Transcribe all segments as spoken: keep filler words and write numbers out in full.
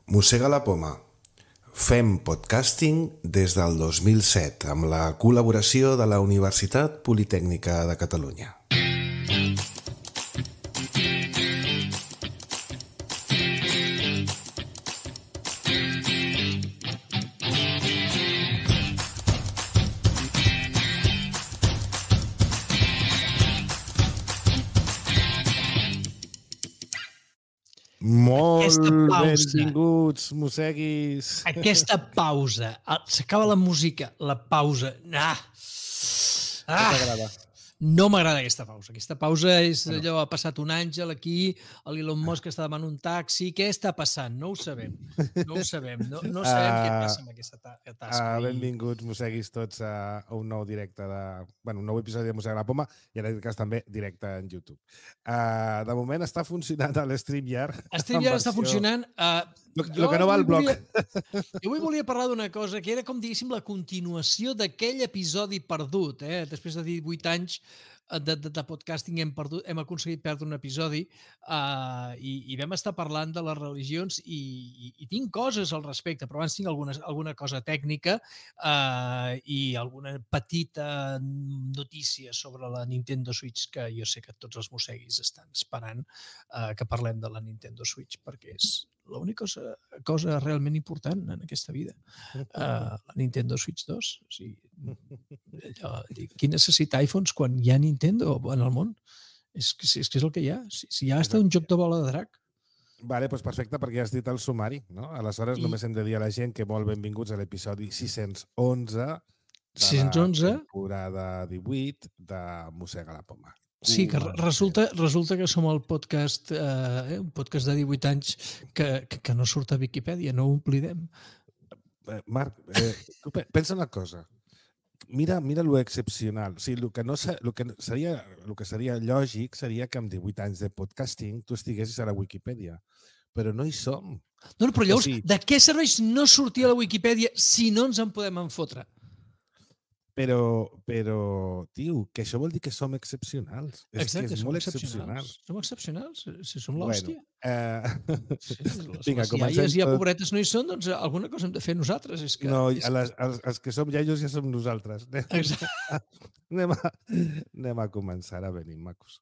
Mossega la poma. Fem podcasting des del dos mil set amb la col·laboració de la Universitat Politècnica de Catalunya. Molt benvinguts, mosseguis. Aquesta pausa, s'acaba la música, la pausa... Ah! Ah! T'agrada? No m'agrada aquesta pausa. Aquesta pausa és allò, ha passat un àngel aquí, l'Elon Musk està demanant un taxi, què està passant? No ho sabem, no ho sabem, no, no sabem uh, què passa amb aquesta tasca. Uh, benvinguts, mosseguis, tots a un nou directe de... Bueno, un nou episodi de Mossega la Poma i en aquest cas també directe en YouTube. Uh, de moment està funcionant a l'StreamYard. StreamYard està funcionant... Uh, el que no va al blog. Volia, jo avui volia parlar d'una cosa que era com, diguéssim, la continuació d'aquell episodi perdut. Eh? Després de divuit anys de, de, de podcasting hem, perdut, hem aconseguit perdre un episodi uh, i, i vam estar parlant de les religions i, i, i tinc coses al respecte, però abans tinc alguna, alguna cosa tècnica uh, i alguna petita notícia sobre la Nintendo Switch que jo sé que tots els mosseguis estan esperant uh, que parlem de la Nintendo Switch perquè és l'única cosa, cosa realment important en aquesta vida. Uh, la Nintendo Switch dos. O sigui, allò, qui necessita iPhones quan hi ha Nintendo en el món? És que és, que és el que hi ha. Si, si ja està un joc de bola de drac. Vale, doncs perfecte, perquè ja has dit el sumari, no? Aleshores, I... només hem de dir a la gent que molt benvinguts a l'episodi sis-cents onze de sis cents onze la temporada divuit de Mossega la Poma. Sí, que resulta, resulta que som el podcast, eh, un podcast de divuit anys que, que, que no surt a Viquipèdia, no ho oblidem. Marc, eh, pensa una cosa. Mira, mira lo excepcional. O sigui, lo que, no, lo que seria, lo que seria lògic seria que amb divuit anys de podcasting tu estiguessis a la Wikipedia, però no hi som. No, no però llavors, o sigui, de què serveix no sortir a la Wikipedia si no ens en podem enfotre? Però, però, tio, que això vol dir que som excepcionals. Exacte, és que és som molt excepcionals. excepcional. Som excepcionals, si som l'hòstia. Bueno, eh... sí, les, Vinga, les iaies i a pobretes no hi són, doncs alguna cosa hem de fer nosaltres. És que, no, és que... Les, els, els que som iaios ja som nosaltres. Exacte. anem, a, anem a començar a venir, macos.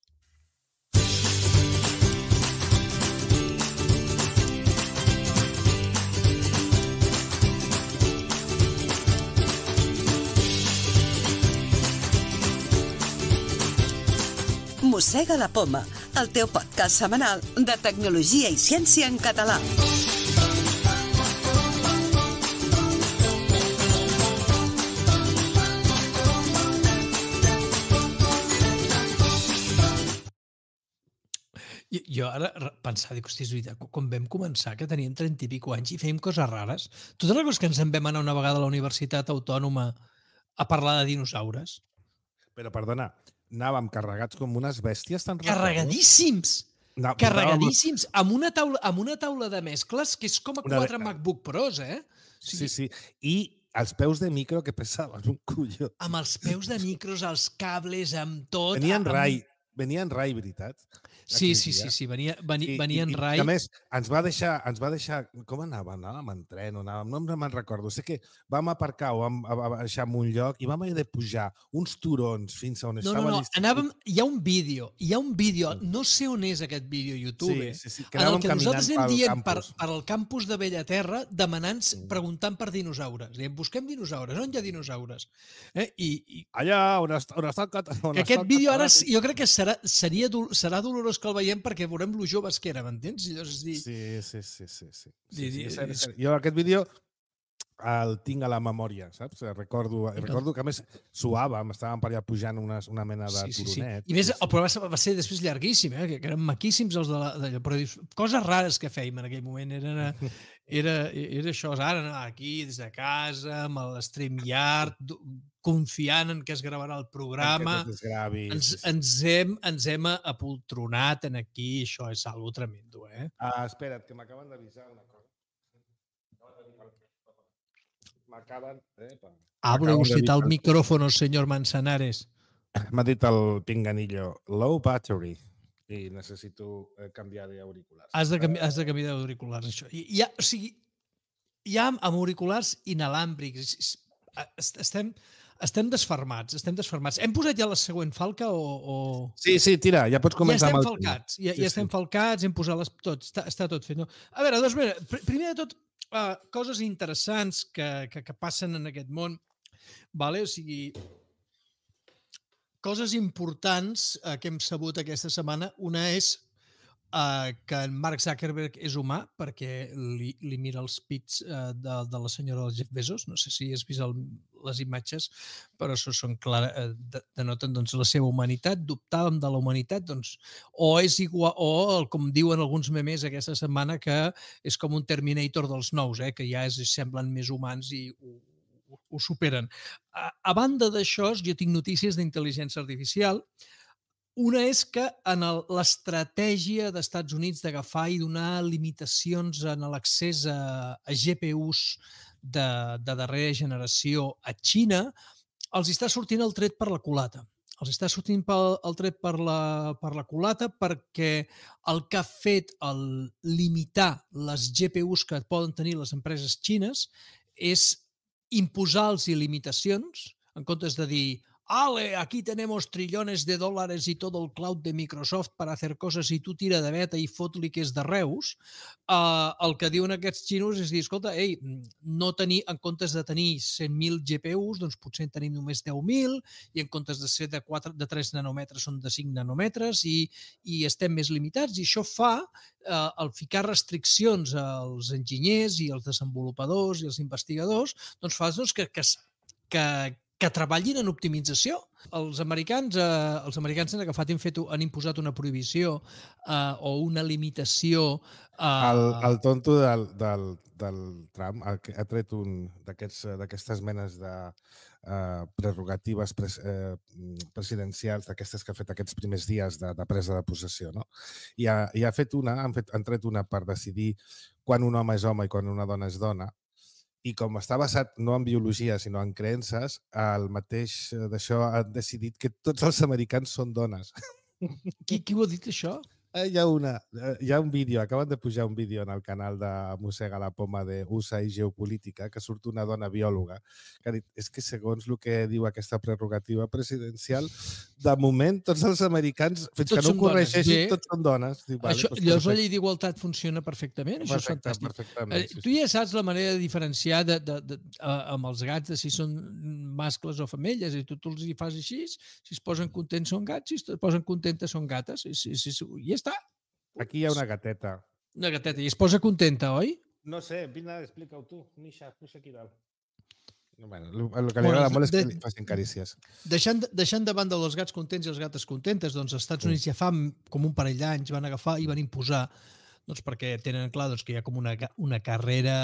Mossega la Poma, el teu podcast setmanal de tecnologia i ciència en català. Jo, jo ara pensava, dic, hosti, és veritat, quan vam començar, que teníem trenta i pico anys i fèiem coses rares, totes les coses que ens en vam anar una vegada a la Universitat Autònoma a parlar de dinosaures. Però, perdona, anàvem carregats com unes bèsties tan rares. Carregadíssims! No, carregadíssims! Amb una, taula, amb una taula de mescles que és com a quatre una... MacBook Pros, eh? O sigui... Sí, sí. I els peus de micro que pesaven un colló. Amb els peus de micros, els cables, amb tot... Venien amb... rai, venien rai, veritat? Sí, sí, sí, sí, venia, venia, venia en rai. I, a més, ens va deixar, ens va deixar, com anàvem? Anàvem en tren, anàvem, no me'n recordo. Sé que vam aparcar o vam baixar en un lloc i vam haver de pujar uns turons fins a on no, estava... No, no, no, anàvem, hi ha un vídeo, hi ha un vídeo, no sé on és aquest vídeo a YouTube, sí, sí, sí, que en el que nosaltres hem dient per, campus. per al campus de Bellaterra demanant, mm. preguntant per dinosaures. Diem, busquem dinosaures, on hi ha dinosaures? Eh? I, i... Allà, on està, on està, on està aquest vídeo ara jo crec que serà, seria, serà dolorós que el veiem perquè veurem lo joves que era, m'entens? Sí, sí, sí, sí, sí. sí, sí, sí és, és, és... Jo aquest vídeo el tinc a la memòria, saps? Recordo, recordo que a més suàvem, estàvem per allà pujant una, una mena de sí, sí, turonet. Sí. I més, el programa va ser després llarguíssim, eh? que eren maquíssims els de la... De, però coses rares que fèiem en aquell moment. Era, era, era això, ara anar aquí des de casa, amb l'StreamYard, confiant en que es gravarà el programa. Que es gravi, ens, sí, sí. ens, hem, ens hem apoltronat en aquí, això és algo tremendo, eh? Ah, espera't, que m'acaben d'avisar una cosa. M'acaben... Hable usted al micrófono, señor Manzanares. M'ha dit el pinganillo, low battery. i necessito eh, canviar d'auriculars. Has de, canvi has de canviar d'auriculars, això. I, hi ha, o sigui, hi ha amb auriculars inalàmbrics. Estem, estem desfermats, estem desfermats. Hem posat ja la següent falca o...? o... Sí, sí, tira, ja pots començar ja amb el el... falcats, ja, sí, ja estem sí. falcats, hem posat les... tot, està, està tot fet. No? A veure, doncs, mira, pr primer de tot, uh, coses interessants que, que, que passen en aquest món, vale? O sigui, coses importants uh, que hem sabut aquesta setmana. Una és Uh, que en Mark Zuckerberg és humà perquè li, li mira els pits uh, de, de la senyora Jeff Bezos. No sé si has vist el, les imatges, però això són clar, uh, de, denoten doncs, la seva humanitat. Dubtàvem de la humanitat, doncs, o és igual, o com diuen alguns memes aquesta setmana, que és com un Terminator dels nous, eh, que ja es semblen més humans i ho, ho, ho superen. A, a banda d'això, jo tinc notícies d'intel·ligència artificial. Una és que en l'estratègia dels Estats Units d'agafar i donar limitacions en l'accés a, a G P Us de, de darrera generació a Xina, els està sortint el tret per la culata. Els està sortint pel, el tret per la, per la culata perquè el que ha fet el limitar les G P Us que poden tenir les empreses xines és imposar-los limitacions en comptes de dir Ale, aquí tenemos trillones de dólares y todo el cloud de Microsoft para hacer coses i tu tira de beta i fot-li que és de Reus, uh, el que diuen aquests xinos és dir, escolta, ei, no tenir, en comptes de tenir cent mil G P Us, doncs potser en tenim només deu mil i en comptes de ser de, quatre, de tres nanòmetres són de cinc nanòmetres i, i estem més limitats i això fa uh, el ficar restriccions als enginyers i als desenvolupadors i als investigadors, doncs fa doncs, que, que, que que treballin en optimització. Els americans, eh, els americans han agafat i han, fet, han imposat una prohibició eh, o una limitació. Eh... El, el tonto del, del, del Trump ha, ha tret un d'aquestes menes de uh, prerrogatives pres, eh, presidencials, d'aquestes que ha fet aquests primers dies de, de presa de possessió. No? I, ha, I ha fet una, han, fet, han tret una per decidir quan un home és home i quan una dona és dona. I com està basat no en biologia, sinó en creences, el mateix d'això ha decidit que tots els americans són dones. Qui, qui ho ha dit, això? Hi ha, una, hi ha un vídeo, acaben de pujar un vídeo en el canal de Mossega la Poma de U S A i Geopolítica, que surt una dona biòloga, que ha dit, és que segons el que diu aquesta prerrogativa presidencial, de moment tots els americans, fins tots que no ho corregeixin, tots són dones. Diu, vale, això, doncs llavors la llei d'igualtat funciona perfectament, això perfecte, és fantàstic. Perfectament, sí, tu ja saps la manera de diferenciar de, de, de, de, amb els gats de si són mascles o femelles, i tu, tu els hi fas així, si es posen contents són gats, si es posen contentes són gates, i, i, i, i ja està. Aquí hi ha una gateta. Una gateta. I es posa contenta, oi? No sé, vine, explica-ho tu. Misha, puja aquí dalt. Bueno, el que li agrada molt és que li facin carícies. Deixant, deixant de banda els gats contents i les gates contentes, doncs als Estats Units ja fa com un parell d'anys van agafar i van imposar, doncs perquè tenen clar doncs, que hi ha com una, una carrera,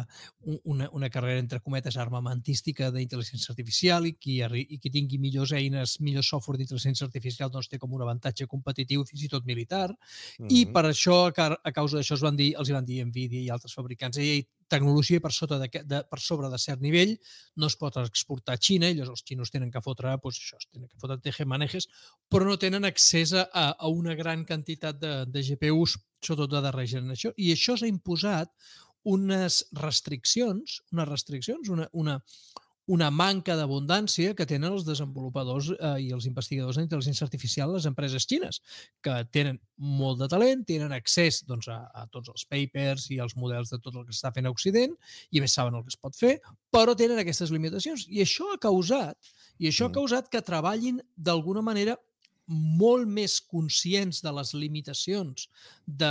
una, una carrera entre cometes armamentística d'intel·ligència artificial i qui, i qui tingui millors eines, millor software d'intel·ligència artificial doncs té com un avantatge competitiu fins i tot militar. Mm-hmm. I per això, a causa d'això, els van dir, els van dir Nvidia i altres fabricants, ei, tecnologia per, sota de, de, per sobre de cert nivell no es pot exportar a Xina, i els xinos tenen que fotre, doncs això, tenen que fotre tejemanejes, però no tenen accés a, a una gran quantitat de, de G P Us, sobretot de darrera generació. I això s'ha imposat unes restriccions, unes restriccions, una, una, una manca d'abundància que tenen els desenvolupadors eh, i els investigadors d'intel·ligència artificial a les empreses xines, que tenen molt de talent, tenen accés doncs, a, a tots els papers i als models de tot el que s'està fent a Occident, i a més saben el que es pot fer, però tenen aquestes limitacions. I això ha causat, i això ha causat que treballin d'alguna manera molt més conscients de les limitacions de,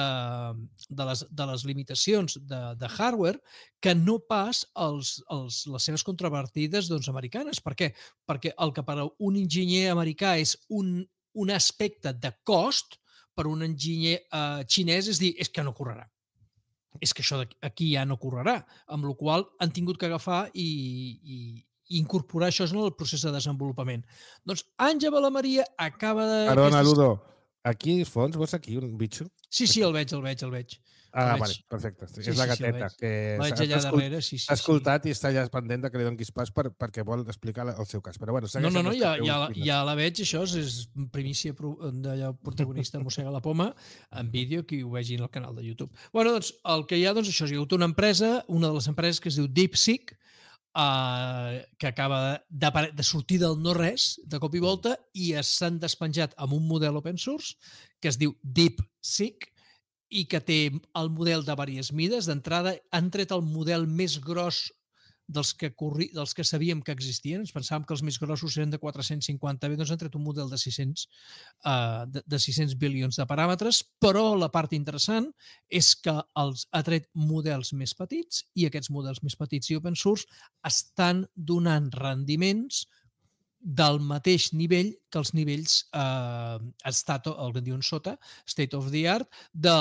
de, les, de les limitacions de, de hardware que no pas els, els, les seves contrapartides doncs, americanes. Per què? Perquè el que per a un enginyer americà és un, un aspecte de cost, per un enginyer eh, xinès és dir, és que no correrà. És que això aquí ja no correrà, amb la qual cosa han tingut que agafar i, i, i incorporar això en el procés de desenvolupament. Doncs Àngela Maria acaba de... Perdona, aquestes... Ludo, Aquí al fons, veus aquí un bitxo? Sí, sí, el veig, el veig, el veig. Ah, El vale, veig. perfecte. Sí, És la sí, sí, el gateta, veig. que El veig s'ha allà escol- darrere, sí, sí, s'ha sí. escoltat i està allà pendent de que li donis pas per, perquè vol explicar la- el seu cas. Però bueno, No, segueix no, amb no, les ja, teves ja, la- cuines. ja la veig, això és, és primícia pro- d'allò protagonista mossega la poma en vídeo, qui ho vegi al canal de YouTube. Bueno, doncs, el que hi ha, doncs, això, hi ha hagut una empresa, una de les empreses que es diu DeepSeek, eh, que acaba de, de sortir del no-res, de cop i volta, i s'han despenjat amb un model open source que es diu DeepSeek, i que té el model de diverses mides. D'entrada, han tret el model més gros dels que, corri, dels que sabíem que existien. Ens pensàvem que els més grossos eren de quatre-cents cinquanta B, doncs han tret un model de sis-cents, uh, de, de sis-cents bilions de paràmetres, però la part interessant és que els ha tret models més petits i aquests models més petits i open source estan donant rendiments del mateix nivell que els nivells eh, stat, el que diuen sota, state of the art,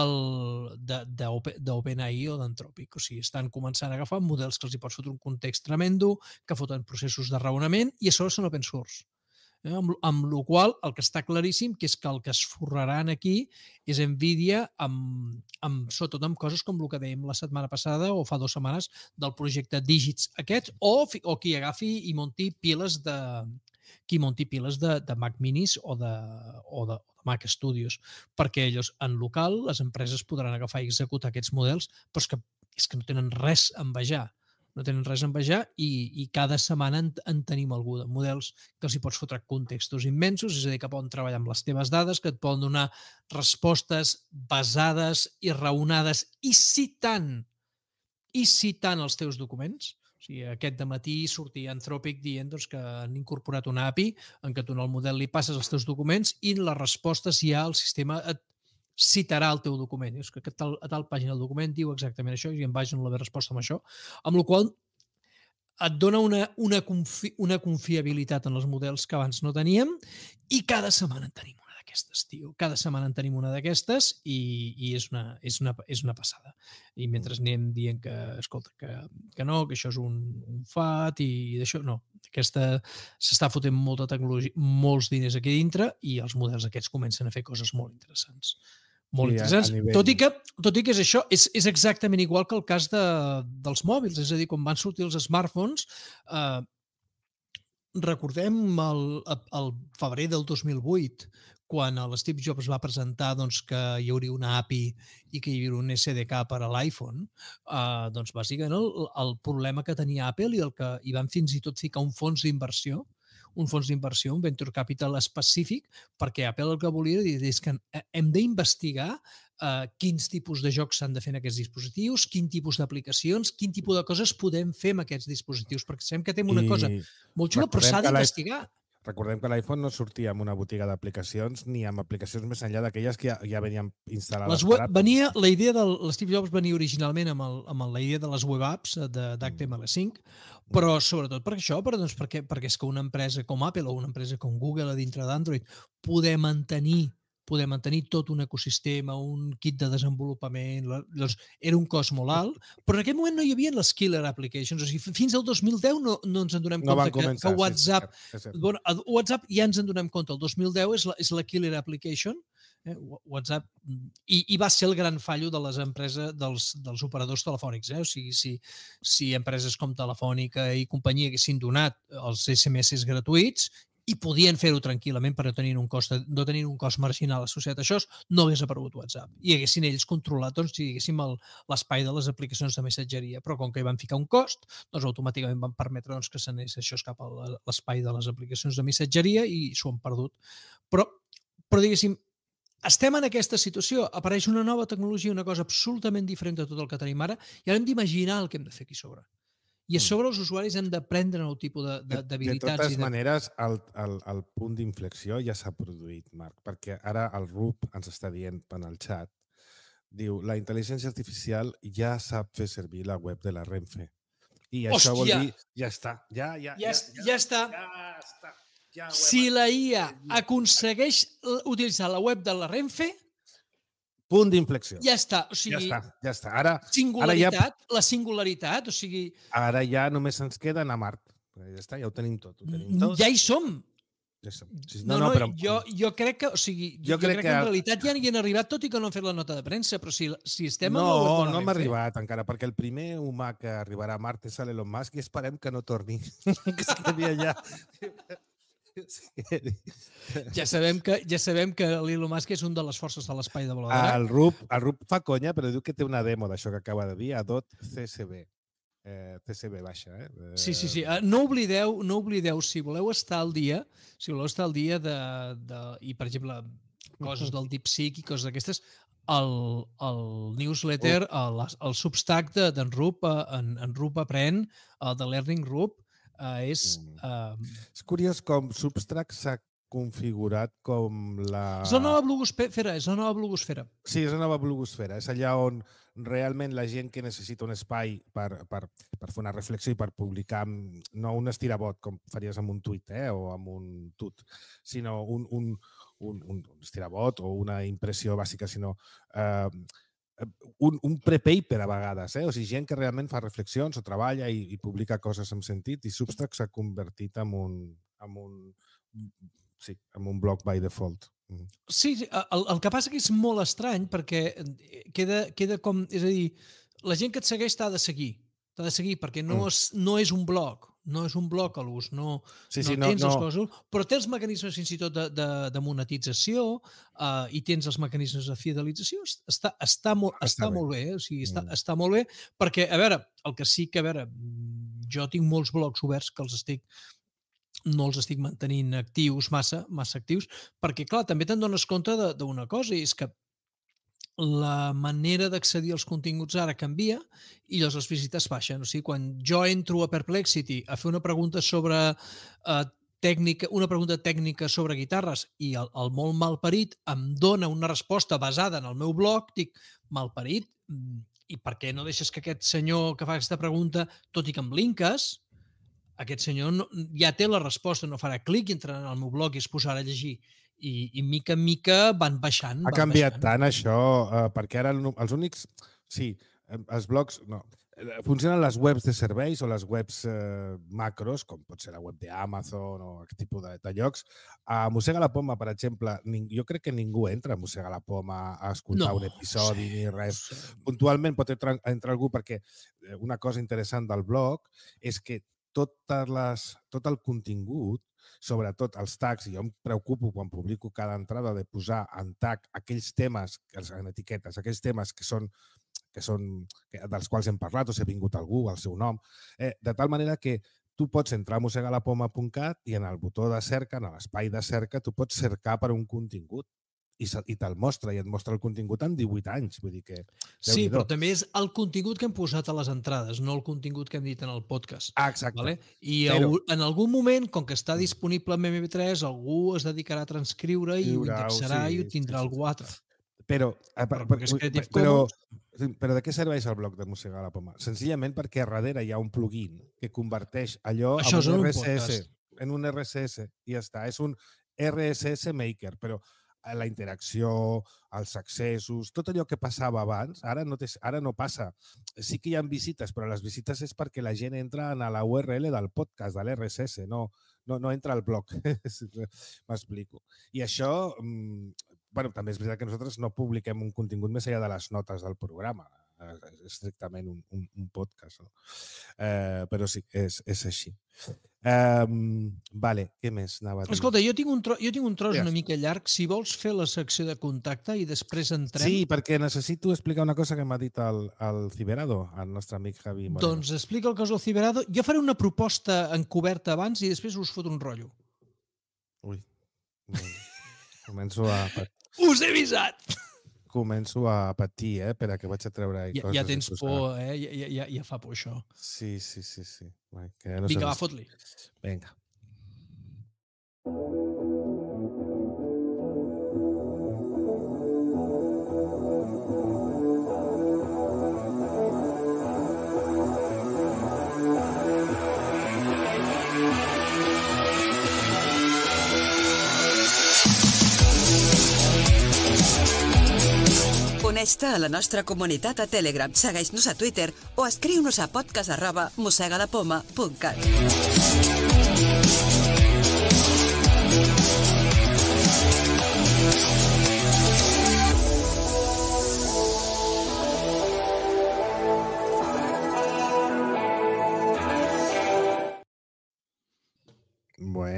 d'OpenAI o d'Anthropic. O sigui, estan començant a agafar models que els hi pots fotre un context tremendo, que foten processos de raonament i a sobre són open source. Eh? Amb, amb la qual el que està claríssim que és que el que es forraran aquí és Nvidia amb, amb, sobretot amb coses com el que dèiem la setmana passada o fa dues setmanes del projecte Digits aquest, o, o qui agafi i munti piles de qui munti piles de, de Mac Minis o de, o de, o de Mac Studios, perquè ells en local, les empreses podran agafar i executar aquests models, però és que, és que no tenen res a envejar. No tenen res a envejar i, i cada setmana en, en tenim algú de models que els hi pots fotre contextos immensos, és a dir, que poden treballar amb les teves dades, que et poden donar respostes basades i raonades i citant, i citant els teus documents. O sigui, aquest dematí sortia Anthropic dient doncs, que han incorporat una A P I en què tu al model li passes els teus documents i les respostes ja el sistema et citarà el teu document. És que a tal, a tal pàgina del document diu exactament això i em vaig en la resposta amb això. Amb la qual et dona una, una, confi, una confiabilitat en els models que abans no teníem i cada setmana en tenim una d'aquestes, tio. Cada setmana en tenim una d'aquestes i, i és, una, és, una, és una passada. I mentre anem dient que, escolta, que, que no, que això és un, un fat i d'això, no. Aquesta s'està fotent molta tecnologia, molts diners aquí dintre i els models aquests comencen a fer coses molt interessants. Molt sí, interessants. Nivell... Tot, i que, tot i que és això, és, és exactament igual que el cas de, dels mòbils. És a dir, quan van sortir els smartphones, eh, recordem el, el febrer del dos mil vuit, quan l'Steve Jobs va presentar doncs, que hi hauria una A P I i que hi hauria un S D K per a l'iPhone, eh, doncs bàsicament el, el problema que tenia Apple i el que hi van fins i tot ficar un fons d'inversió, un fons d'inversió, un venture capital específic, perquè Apple el que volia dir és que hem d'investigar uh, quins tipus de jocs s'han de fer en aquests dispositius, quin tipus d'aplicacions, quin tipus de coses podem fer amb aquests dispositius, perquè sabem que tenim una I cosa molt xula, però s'ha d'investigar. Recordem que l'iPhone no sortia amb una botiga d'aplicacions ni amb aplicacions més enllà d'aquelles que ja, ja venien instal·lades. Les web, venia, la idea de l'Steve Jobs venia originalment amb, el, amb la idea de les web apps d'H T M L cinc, però sobretot per això, per, doncs, perquè, perquè és que una empresa com Apple o una empresa com Google a dintre d'Android poder mantenir poder mantenir tot un ecosistema, un kit de desenvolupament, doncs era un cost molt alt, però en aquell moment no hi havia les killer applications, o sigui, fins al dos mil deu no, no ens en donem no compte que, començar, que WhatsApp, sí, sí, sí. Bueno, WhatsApp ja ens en donem compte, el dos mil deu és la, és la killer application, eh, WhatsApp, i, i va ser el gran fallo de les empreses, dels, dels operadors telefònics, eh? O sigui, si, si empreses com Telefònica i companyia haguessin donat els S M S gratuïts i podien fer-ho tranquil·lament per no tenir un cost, no tenir un cost marginal associat a això, no hagués aparegut WhatsApp. I haguessin ells controlat, doncs, si diguéssim, l'espai de les aplicacions de missatgeria. Però com que hi van ficar un cost, doncs automàticament van permetre doncs, que s'anés això cap a l'espai de les aplicacions de missatgeria i s'ho han perdut. Però, però diguéssim, estem en aquesta situació, apareix una nova tecnologia, una cosa absolutament diferent de tot el que tenim ara, i ara hem d'imaginar el que hem de fer aquí sobre. I a sobre els usuaris hem d'aprendre el tipus d'habilitats. De, de totes i de... maneres, el, el, el punt d'inflexió ja s'ha produït, Marc, perquè ara el Rup ens està dient en el xat, diu, la intel·ligència artificial ja sap fer servir la web de la Renfe. I Hòstia! Això vol dir, ja està, ja, ja, ja, ja, ja, ja està. Ja està. Ja si la I A aconsegueix utilitzar la web de la Renfe, punt d'inflexió. Ja està, o sigui... Ja està, ja està. Ara, singularitat, ara ja... la singularitat, o sigui... Ara ja només ens queda anar a Mart. Ja està, ja ho tenim tot. Ho tenim tot. Ja hi som. Sí, no, no, no, però... jo, jo crec que, o sigui, jo, jo crec, crec que, que en realitat ja hi han arribat, tot i que no han fet la nota de premsa, però si, si estem no, en la web de la No, no hem arribat encara, perquè el primer humà que arribarà a Mart és Elon Musk i esperem que no torni, que es quedi allà. Ja sabem que, ja sabem que l'Elon Musk és un de les forces de l'espai de voladora. El Rup, el Rup fa conya, però diu que té una demo d'això que acaba de dir, a .csb. Eh, C C B baixa, eh? Sí, sí, sí. No oblideu, no oblideu, si voleu estar al dia, si voleu estar al dia de, de i, per exemple, coses del DeepSeek i coses d'aquestes, el, el newsletter, el, el Substack d'en Rup, en, en Rup Aprèn, el de Learning Rup, eh, és... Eh... És curiós com Substack s'ha configurat com la... És la nova blogosfera, és la nova blogosfera. Sí, és la nova blogosfera. És allà on realment la gent que necessita un espai per, per, per fer una reflexió i per publicar, no un estirabot com faries amb un tuit eh, o amb un tut, sinó un, un, un, un estirabot o una impressió bàsica, sinó eh, un, un prepaper a vegades. Eh? O sigui, gent que realment fa reflexions o treballa i, i publica coses amb sentit, i Substack s'ha convertit en un... En un Sí, amb un blog by default. Sí, el, el que passa que és molt estrany perquè queda, queda com... És a dir, la gent que et segueix t'ha de seguir. T'ha de seguir perquè no, mm. és, no és un blog. No és un blog a l'ús. No, sí, sí, no tens no, les no. coses, però tens mecanismes fins i tot de, de, de monetització uh, i tens els mecanismes de fidelització. Està, està, molt, està, està bé. molt bé. Eh? O sigui, està, mm. està molt bé perquè, a veure, el que sí que, a veure, jo tinc molts blogs oberts que els estic no els estic mantenint actius, massa, massa actius, perquè, clar, també te'n dones compte d'una cosa, i és que la manera d'accedir als continguts ara canvia i llavors les visites baixen. O sigui, quan jo entro a Perplexity a fer una pregunta sobre eh, tècnica, una pregunta tècnica sobre guitarres i el, el molt malparit em dona una resposta basada en el meu blog, dic, malparit, i per què no deixes que aquest senyor que fa aquesta pregunta, tot i que em linkes, aquest senyor no, ja té la resposta, no farà clic i entrarà al meu blog i es posarà a llegir. I, i mica en mica van baixant. Ha van canviat baixant. tant això, eh, perquè ara els únics... Sí, els blogs... No. Funcionen les webs de serveis o les webs eh, macros, com pot ser la web d'Amazon o aquest tipus de, de llocs. A Mossega la Poma, per exemple, ning, jo crec que ningú entra a Mossega la Poma a escoltar no, un episodi sí, ni res. Sí. Puntualment pot entrar, entrar algú perquè una cosa interessant del blog és que totes les, tot el contingut, sobretot els tags, i jo em preocupo quan publico cada entrada de posar en tag aquells temes, en etiquetes, aquells temes que són, que són dels quals hem parlat o s'ha vingut algú, el seu nom, eh, de tal manera que tu pots entrar a mossega la poma punt cat i en el botó de cerca, en l'espai de cerca, tu pots cercar per un contingut i, i te'l mostra, i et mostra el contingut en divuit anys. Vull dir que... Sí, però també és el contingut que hem posat a les entrades, no el contingut que hem dit en el podcast. Ah, exacte. Vale? I però... en algun moment, com que està disponible en eme pe tres, algú es dedicarà a transcriure i ho indexarà sí, i ho tindrà sí, sí. algú altre. Però, però, però, però, però de què serveix el blog de Mossega la Poma? Senzillament perquè a darrere hi ha un plugin que converteix allò Això en un un R S S. podcast. En un R S S i ja està. És un R S S maker, però la interacció, els accessos, tot allò que passava abans, ara no, té, ara no passa. Sí que hi ha visites, però les visites és perquè la gent entra a la U R L del podcast, de l'R S S, no, no, no entra al blog. M'explico. I això, bueno, també és veritat que nosaltres no publiquem un contingut més enllà de les notes del programa. És estrictament un, un, un podcast. No? Eh, però sí, és, és així. Um, vale, què més anava a dir? Escolta, jo tinc un, tro jo tinc un tros ja. una mica llarg. Si vols fer la secció de contacte i després entrem... Sí, perquè necessito explicar una cosa que m'ha dit el, el Ciberado, el nostre amic Javi Moreno. Doncs explica el cas del Ciberado. Jo faré una proposta encoberta abans i després us foto un rotllo. Ui, començo a... Us he avisat! Començo a patir, eh, per a que vaig a treure ja, coses. Ja tens por, eh? Ja, ja, ja fa por, això. Sí, sí, sí. sí. Que no Vinga, va, fot-li. Vinga. Uneix-te a la nostra comunitat a Telegram, segueix-nos a Twitter o escriu-nos a podcast arroba mossega la poma punt cat.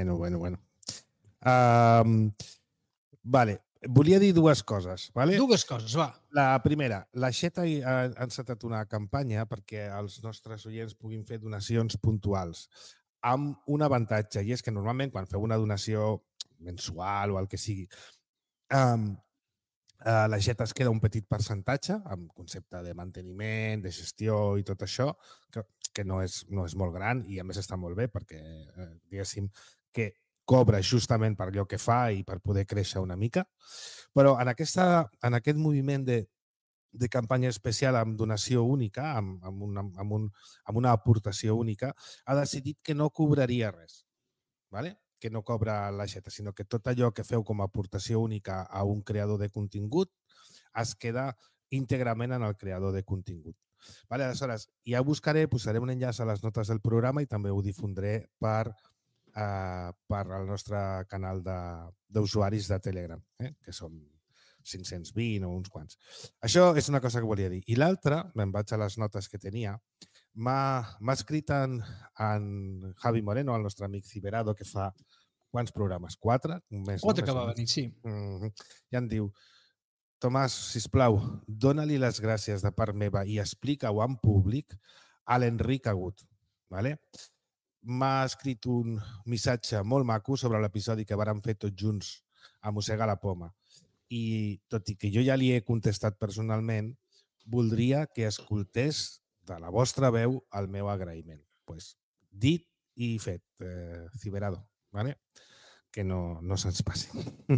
Bueno, bueno, bueno. Um, vale, volia dir dues coses. Vale? Dues coses, va. La primera, la Xeta ha encetat una campanya perquè els nostres oients puguin fer donacions puntuals amb un avantatge, i és que normalment quan feu una donació mensual o el que sigui, um, uh, la Xeta es queda un petit percentatge amb concepte de manteniment, de gestió i tot això, que, que no, és, no és molt gran i a més està molt bé perquè, eh, diguéssim, que cobra justament per allò que fa i per poder créixer una mica. Però en, aquesta, en aquest moviment de, de campanya especial amb donació única, amb, amb, una, amb, un, amb una aportació única, ha decidit que no cobraria res, ¿vale? Que no cobra la Xeta, sinó que tot allò que feu com a aportació única a un creador de contingut es queda íntegrament en el creador de contingut. Vale, aleshores, ja buscaré, posaré un enllaç a les notes del programa i també ho difondré per, uh, per al nostre canal d'usuaris de, de Telegram, eh? Que som cinc-cents vint o uns quants. Això és una cosa que volia dir. I l'altra, me'n vaig a les notes que tenia, m'ha escrit en, en Javi Moreno, el nostre amic Ciberado, que fa quants programes? Quatre? Un mes, Quatre no? que va venir, sí. Mm -hmm. I em diu, Tomàs, sisplau, dóna-li les gràcies de part meva i explica-ho en públic a l'Enric Agut. Vale? M'ha escrit un missatge molt maco sobre l'episodi que vàrem fer tots junts a Mossegar la Poma. I tot i que jo ja li he contestat personalment, voldria que escoltés de la vostra veu el meu agraïment. Pues, dit i fet, eh, Ciberado, ¿vale? Que no, no se'ns passi.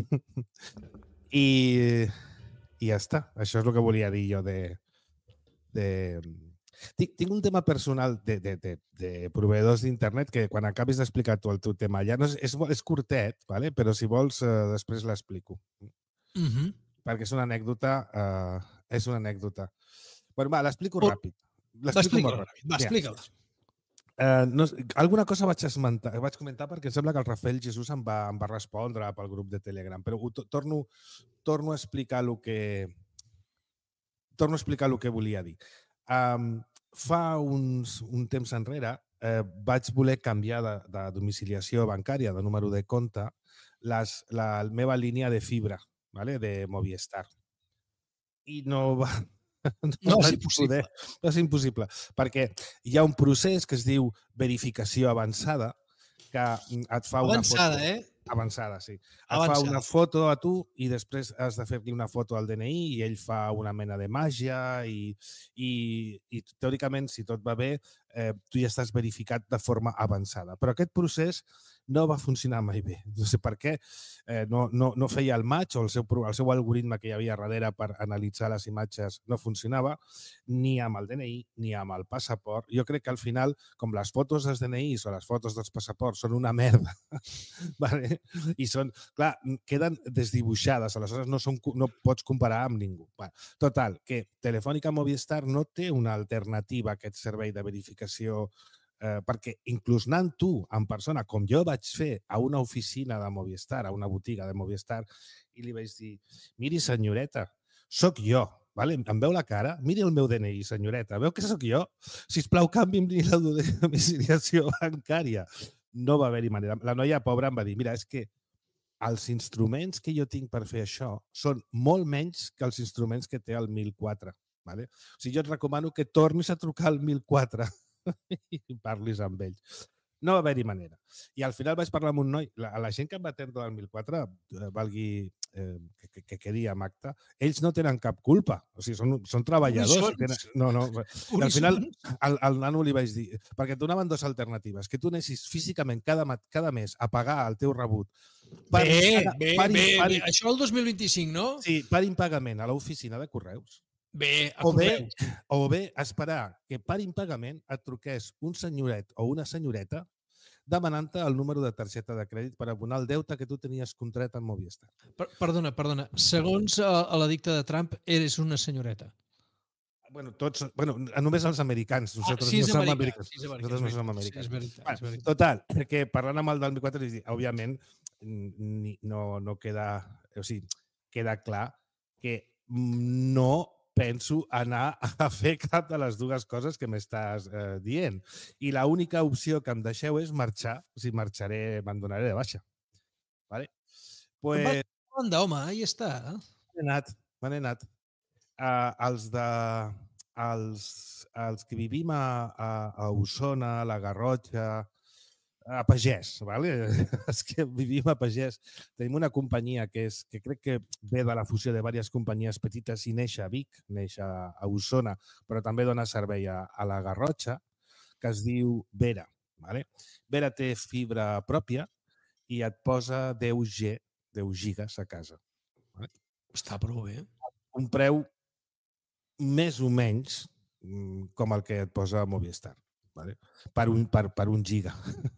I, I ja està. Això és el que volia dir jo de... de... Tinc, tinc un tema personal de, de, de, de proveïdors d'internet que quan acabis d'explicar tu el teu tema ja no és, és, és curtet, ¿vale? Però si vols eh, després l'explico. Uh -huh. Perquè és una anècdota, uh, és una anècdota. Bueno, va, l'explico oh, ràpid. L'explico molt ràpid. Va, explica-la. Uh, no, alguna cosa vaig esmentar, vaig comentar perquè em sembla que el Rafael Jesús em va, em va respondre pel grup de Telegram, però ho, torno, torno a explicar el que torno a explicar el que volia dir. Um, fa uns, un temps enrere eh, vaig voler canviar de, de domiciliació bancària, de número de compte, les, la, la meva línia de fibra, ¿vale? De Movistar. I no va... No, no és impossible. Poder, no és impossible, perquè hi ha un procés que es diu verificació avançada, que et fa una avançada, foto... eh? Avançada, sí. Et avançada. fa una foto a tu i després has de fer-li una foto al D N I i ell fa una mena de màgia i, i, i teòricament, si tot va bé, eh, tu ja estàs verificat de forma avançada. Però aquest procés no va funcionar mai bé. No sé per què. Eh, no, no, no feia el match o el seu, el seu algoritme que hi havia darrere per analitzar les imatges no funcionava ni amb el D N I ni amb el passaport. Jo crec que al final, com les fotos dels D N Is o les fotos dels passaports són una merda, vale? I són, clar, queden desdibuixades, aleshores no, són, no pots comparar amb ningú. Bueno, total, que Telefònica Movistar no té una alternativa a aquest servei de verificació eh, perquè inclús anant tu en persona, com jo vaig fer a una oficina de Movistar, a una botiga de Movistar, i li vaig dir, miri senyoreta, sóc jo, vale? Em veu la cara? Miri el meu D N I, senyoreta, veu que sóc jo? Sisplau, canvia'm la domiciliació bancària. No va haver-hi manera. La noia pobra em va dir, mira, és que els instruments que jo tinc per fer això són molt menys que els instruments que té el mil quatre. Vale? O sigui, jo et recomano que tornis a trucar al mil quatre i parlis amb ells. No va haver-hi manera. I al final vaig parlar amb un noi. La, la gent que em va atendre al mil quatre, eh, valgui eh, que, que, que quedi amb acte, ells no tenen cap culpa. O sigui, són, són treballadors. Tenen, no, no. I al final, al, al nano li vaig dir, perquè et donaven dues alternatives, que tu anessis físicament cada, cada mes a pagar el teu rebut. Per, bé, bé, per, bé, per, bé. Això el dos mil vint-i-cinc, no? Sí, per impagament a l'oficina de correus. Bé, a o correus. Bé, o bé esperar que per impagament et truqués un senyoret o una senyoreta demanant-te el número de targeta de crèdit per abonar el deute que tu tenies contret amb Movistar. Per, perdona, perdona. Segons l'edicte de Trump, eres una senyoreta. Bueno, tots, bueno, només els americans. Nosaltres ah, sí, no som americà, americans. Sí, és Nosaltres no som americans. Sí, és veritat, bueno, és veritat. Total, que parlant amb el del mil quatre, òbviament, ni, no, no queda... O sigui, queda clar que no penso anar a fer cap de les dues coses que m'estàs eh, dient. I l'única opció que em deixeu és marxar. O sigui, marxaré, me'n donaré de baixa. Vale? Pues... Pues, Anda, home, ahí està. me n'he anat, me n'he anat. Uh, els de... Els, els que vivim a, a, a Osona, a la Garrotxa, a Pagès, vale? Els que vivim a Pagès, tenim una companyia que, és, que crec que ve de la fusió de diverses companyies petites i neix a Vic, neix a, a Osona, però també dona servei a, a la Garrotxa, que es diu Vera. Vale? Vera té fibra pròpia i et posa deu G, deu gigas a casa. Vale? Està prou bé. Un preu més o menys com el que et posa Movistar, vale? per, un, per, per un giga,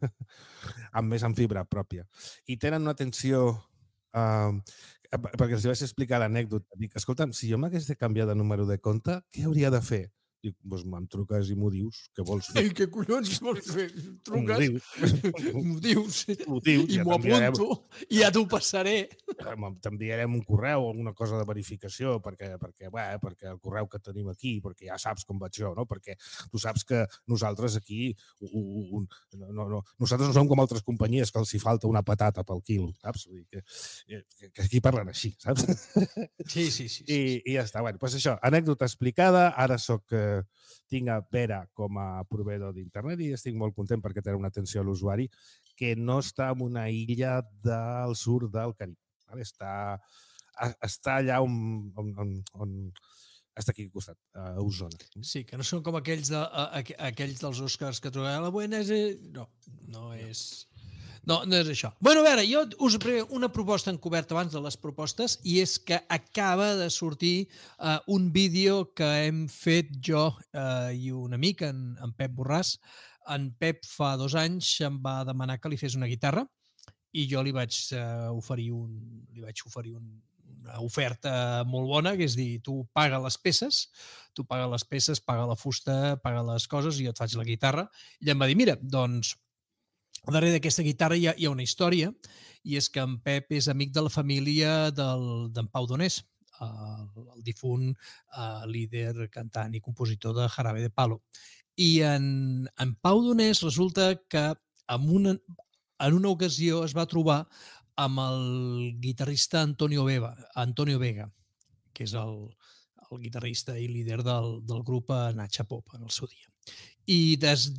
amb més en fibra pròpia. I tenen una atenció, uh, perquè els vaig explicar l'anècdota, dic, escolta'm, si jo m'hagués de canviar de número de compte, què hauria de fer? Dic, doncs me'n truques i m'ho dius, què vols fer? Ei, què collons vols fer? Truques, m'ho dius, m'ho dius, i m'ho apunto, i ja t'ho passaré. T'enviarem un correu o alguna cosa de verificació, perquè, perquè, bé, perquè el correu que tenim aquí, perquè ja saps com vaig jo, no? Perquè tu saps que nosaltres aquí, un, no, no, nosaltres no som com altres companyies que els hi falta una patata pel quilo, saps? Vull dir que, que, que aquí parlen així, saps? Sí, sí, sí. sí. I, i ja està. Bueno, doncs això, anècdota explicada, ara soc... Eh, tinc a Vera com a proveïdor d'internet i estic molt content perquè té una atenció a l'usuari que no està en una illa del sud del Carib. Vale? Està, està allà on, on, on, on està aquí al costat, a Osona. Sí, que no són com aquells, de, a, a, aquells dels Oscars que trobem a la buena... No, no és... No, no és això. Bueno, a veure, jo us faré una proposta encoberta abans de les propostes i és que acaba de sortir uh, un vídeo que hem fet jo uh, i un amic, en, en Pep Borràs. En Pep fa dos anys em va demanar que li fes una guitarra i jo li vaig uh, oferir, un, li vaig oferir un, una oferta molt bona, que és dir, tu paga les peces, tu paga les peces, paga la fusta, paga les coses i jo et faig la guitarra. I em va dir, mira, doncs, darrere d'aquesta guitarra hi ha, hi ha una història i és que en Pep és amic de la família d'en Pau Donés, el, el difunt uh, líder, cantant i compositor de Jarabe de Palo. I en, en Pau Donés resulta que en una, en una ocasió es va trobar amb el guitarrista Antonio Vega, Antonio Vega, que és el, el guitarrista i líder del, del grup Nacha Pop en el seu dia. I des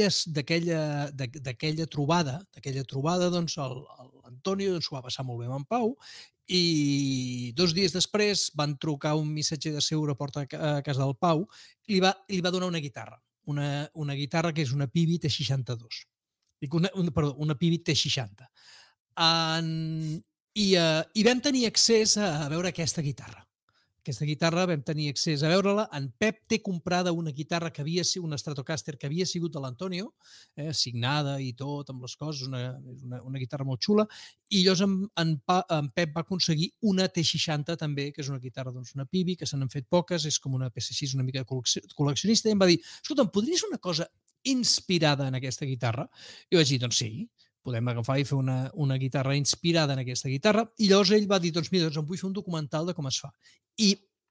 d'aquella trobada, d'aquella trobada, doncs, l'Antonio doncs, ho va passar molt bé amb en Pau i dos dies després van trucar un missatger de seu a porta a casa del Pau i li va, li va donar una guitarra, una, una guitarra que és una Pibi T seixanta-dos. Dic, una, una, perdó, una Pibi T seixanta. En, i, uh, I vam tenir accés a veure aquesta guitarra. Aquesta guitarra vam tenir accés a veure-la. En Pep té comprada una guitarra que havia sigut, una Stratocaster que havia sigut de l'Antonio, eh, signada i tot, amb les coses, una, una, una guitarra molt xula, i llavors en, en, en Pep va aconseguir una T seixanta també, que és una guitarra, doncs una Pibi, que se n'han fet poques, és com una P C sis una mica col·leccionista, i em va dir, escolta, em podries fer una cosa inspirada en aquesta guitarra? I vaig dir, doncs sí, podem agafar i fer una, una guitarra inspirada en aquesta guitarra. I llavors ell va dir, doncs mira, doncs em vull fer un documental de com es fa. I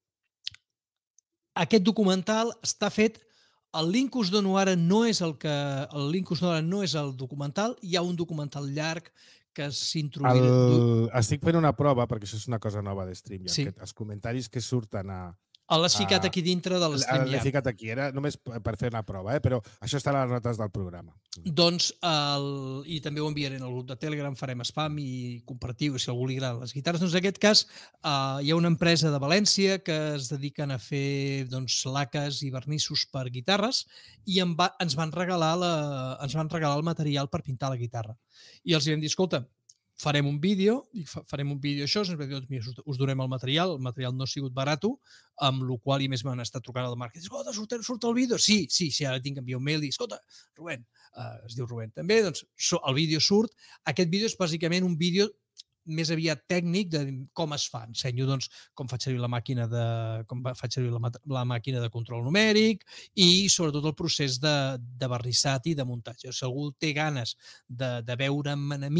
aquest documental està fet, el link que us dono ara no és el que, el link que us dono ara no és el documental, hi ha un documental llarg que s'introduirà... El... Estic fent una prova, perquè això és una cosa nova de StreamYard, sí. Els comentaris que surten a... L'has ficat aquí dintre de l'StreamYard. L'he ficat aquí, era només per fer una prova, eh? Però això està a les notes del programa. Doncs, el, i també ho enviaré al grup de Telegram, farem spam i compartiu, si algú li agraden les guitarres. Doncs en aquest cas uh, hi ha una empresa de València que es dediquen a fer doncs, laques i vernissos per guitarres i en va, ens, van regalar la, ens van regalar el material per pintar la guitarra. I els vam dir, escolta, farem un vídeo, farem un vídeo això, ens vam dir, mira, us donem el material, el material no ha sigut barato, amb el qual i més m'han estat trucant al màrqueting, escolta, surt, surt el vídeo? Sí, sí, sí, ara tinc que enviar un mail i dir, escolta, Rubén, uh, es diu Rubén també, doncs el vídeo surt. Aquest vídeo és bàsicament un vídeo més aviat tècnic de com es fa. Ensenyo doncs, com faig servir la màquina de, com faig servir la, la màquina de control numèric i sobretot el procés de, de vernissat i de muntatge. Si algú té ganes de, de veure'm a mi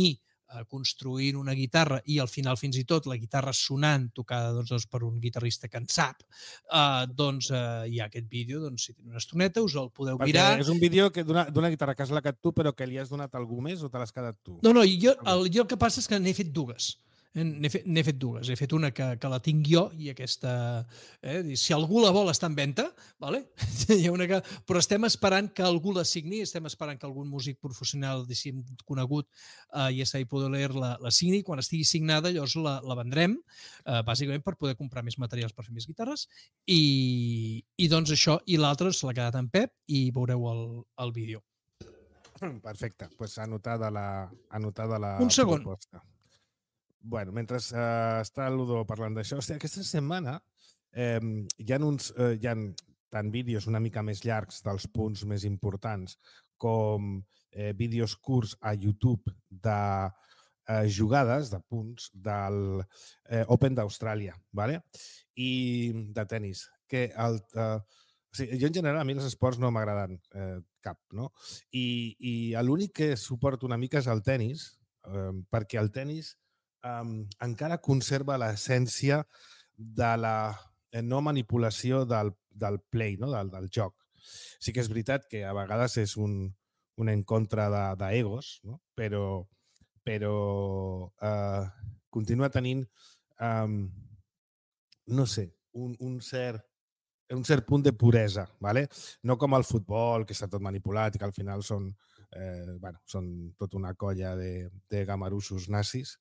construint una guitarra i al final fins i tot la guitarra sonant, tocada doncs, per un guitarrista que en sap, eh, doncs eh, hi ha aquest vídeo, doncs, si teniu una estoneta us el podeu Perquè mirar. és un vídeo d'una guitarra que has lacat tu però que li has donat a algú més o te l'has quedat tu? No, no, jo el, jo el que passa és que n'he fet dues. N'he fet, fet dues. He fet una que, que la tinc jo i aquesta, eh, si algú la vol està en venda, vale? Hi ha una que, però estem esperant que algú la signi, estem esperant que algun músic professional conegut eh, i Estadi Poder la, la signi. Quan estigui signada llavors la, la vendrem, eh, bàsicament per poder comprar més materials per fer més guitarres i, i doncs això, i l'altra se l'ha quedat en Pep i veureu el, el vídeo. Perfecte, doncs pues anotada la, anotada la Un segon. proposta. Bueno, mentre uh, està l'Udo parlant d'això, aquesta setmana eh, hi ha uns eh, hi ha tant vídeos una mica més llargs dels punts més importants com eh, vídeos curts a YouTube de eh, jugades, de punts del eh, Open d'Austràlia, ¿vale? I de tennis. Que el, eh, o sigui, jo en general a mi els esports no m'agraden eh, cap, no? I, i l'únic que suporto una mica és el tennis, eh, perquè el tennis Um, encara conserva l'essència de la no manipulació del, del play, no? del, del joc. Sí que és veritat que a vegades és un, un en contra d'egos, no? però, però uh, continua tenint, um, no sé, un, un cert un cert punt de puresa, ¿vale? No com el futbol, que està tot manipulat i que al final són, eh, bueno, són tota una colla de, de gamarussos nazis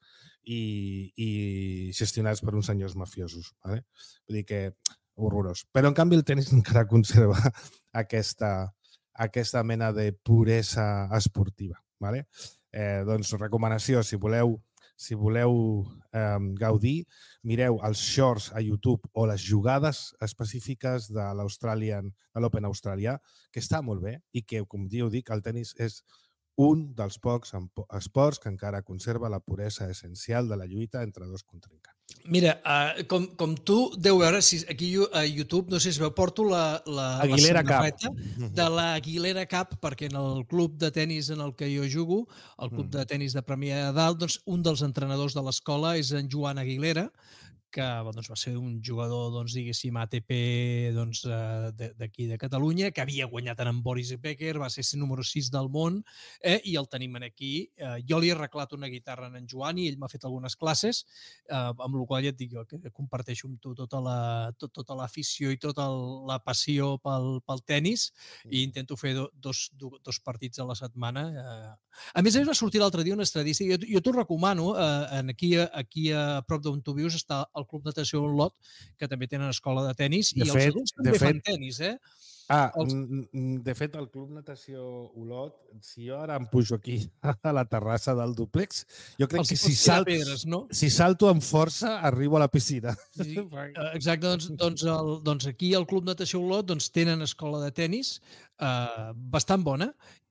i, i gestionats per uns senyors mafiosos. ¿vale? Vull dir que horrorós. Però, en canvi, el tenis encara conserva aquesta, aquesta mena de puresa esportiva. ¿vale? Eh, doncs, recomanació, si voleu Si voleu eh, gaudir, mireu els shorts a YouTube o les jugades específiques de l'Australian, de l'Open australià, que està molt bé i que, com jo dic, el tenis és un dels pocs esports que encara conserva la puresa essencial de la lluita entre dos contrincants. Mira, uh, com, com tu deu veure, si aquí a YouTube, no sé si veu, porto la, la, Aguilera la Cup de la Aguilera Cup, perquè en el club de tennis en el que jo jugo, el club de tennis de Premià de Dalt, doncs, un dels entrenadors de l'escola és en Joan Aguilera, que doncs, va ser un jugador, doncs, diguéssim, A T P doncs, d'aquí de Catalunya, que havia guanyat en Boris Becker, va ser número sis del món, eh, i el tenim aquí. Eh, jo li he arreglat una guitarra en Joan i ell m'ha fet algunes classes, eh, amb la qual ja et dic jo que comparteixo amb tu tota la, tot, tota l'afició i tota la passió pel, pel tennis i intento fer do, dos, do, dos partits a la setmana. Eh. A més a més va sortir l'altre dia una estadística, jo, jo t'ho recomano, eh, aquí, aquí a prop d'on tu vius està el Club Natació Olot, que també tenen escola de tennis, de i fet, els adults també fet, fan tennis, eh? Ah, els... de fet, el Club Natació Olot, si jo ara em pujo aquí a la terrassa del dúplex, jo crec els que si, salt, pedres, no? si salto amb força arribo a la piscina. Sí, exacte, doncs, doncs, el, doncs aquí al Club Natació Olot doncs, tenen escola de tennis eh, bastant bona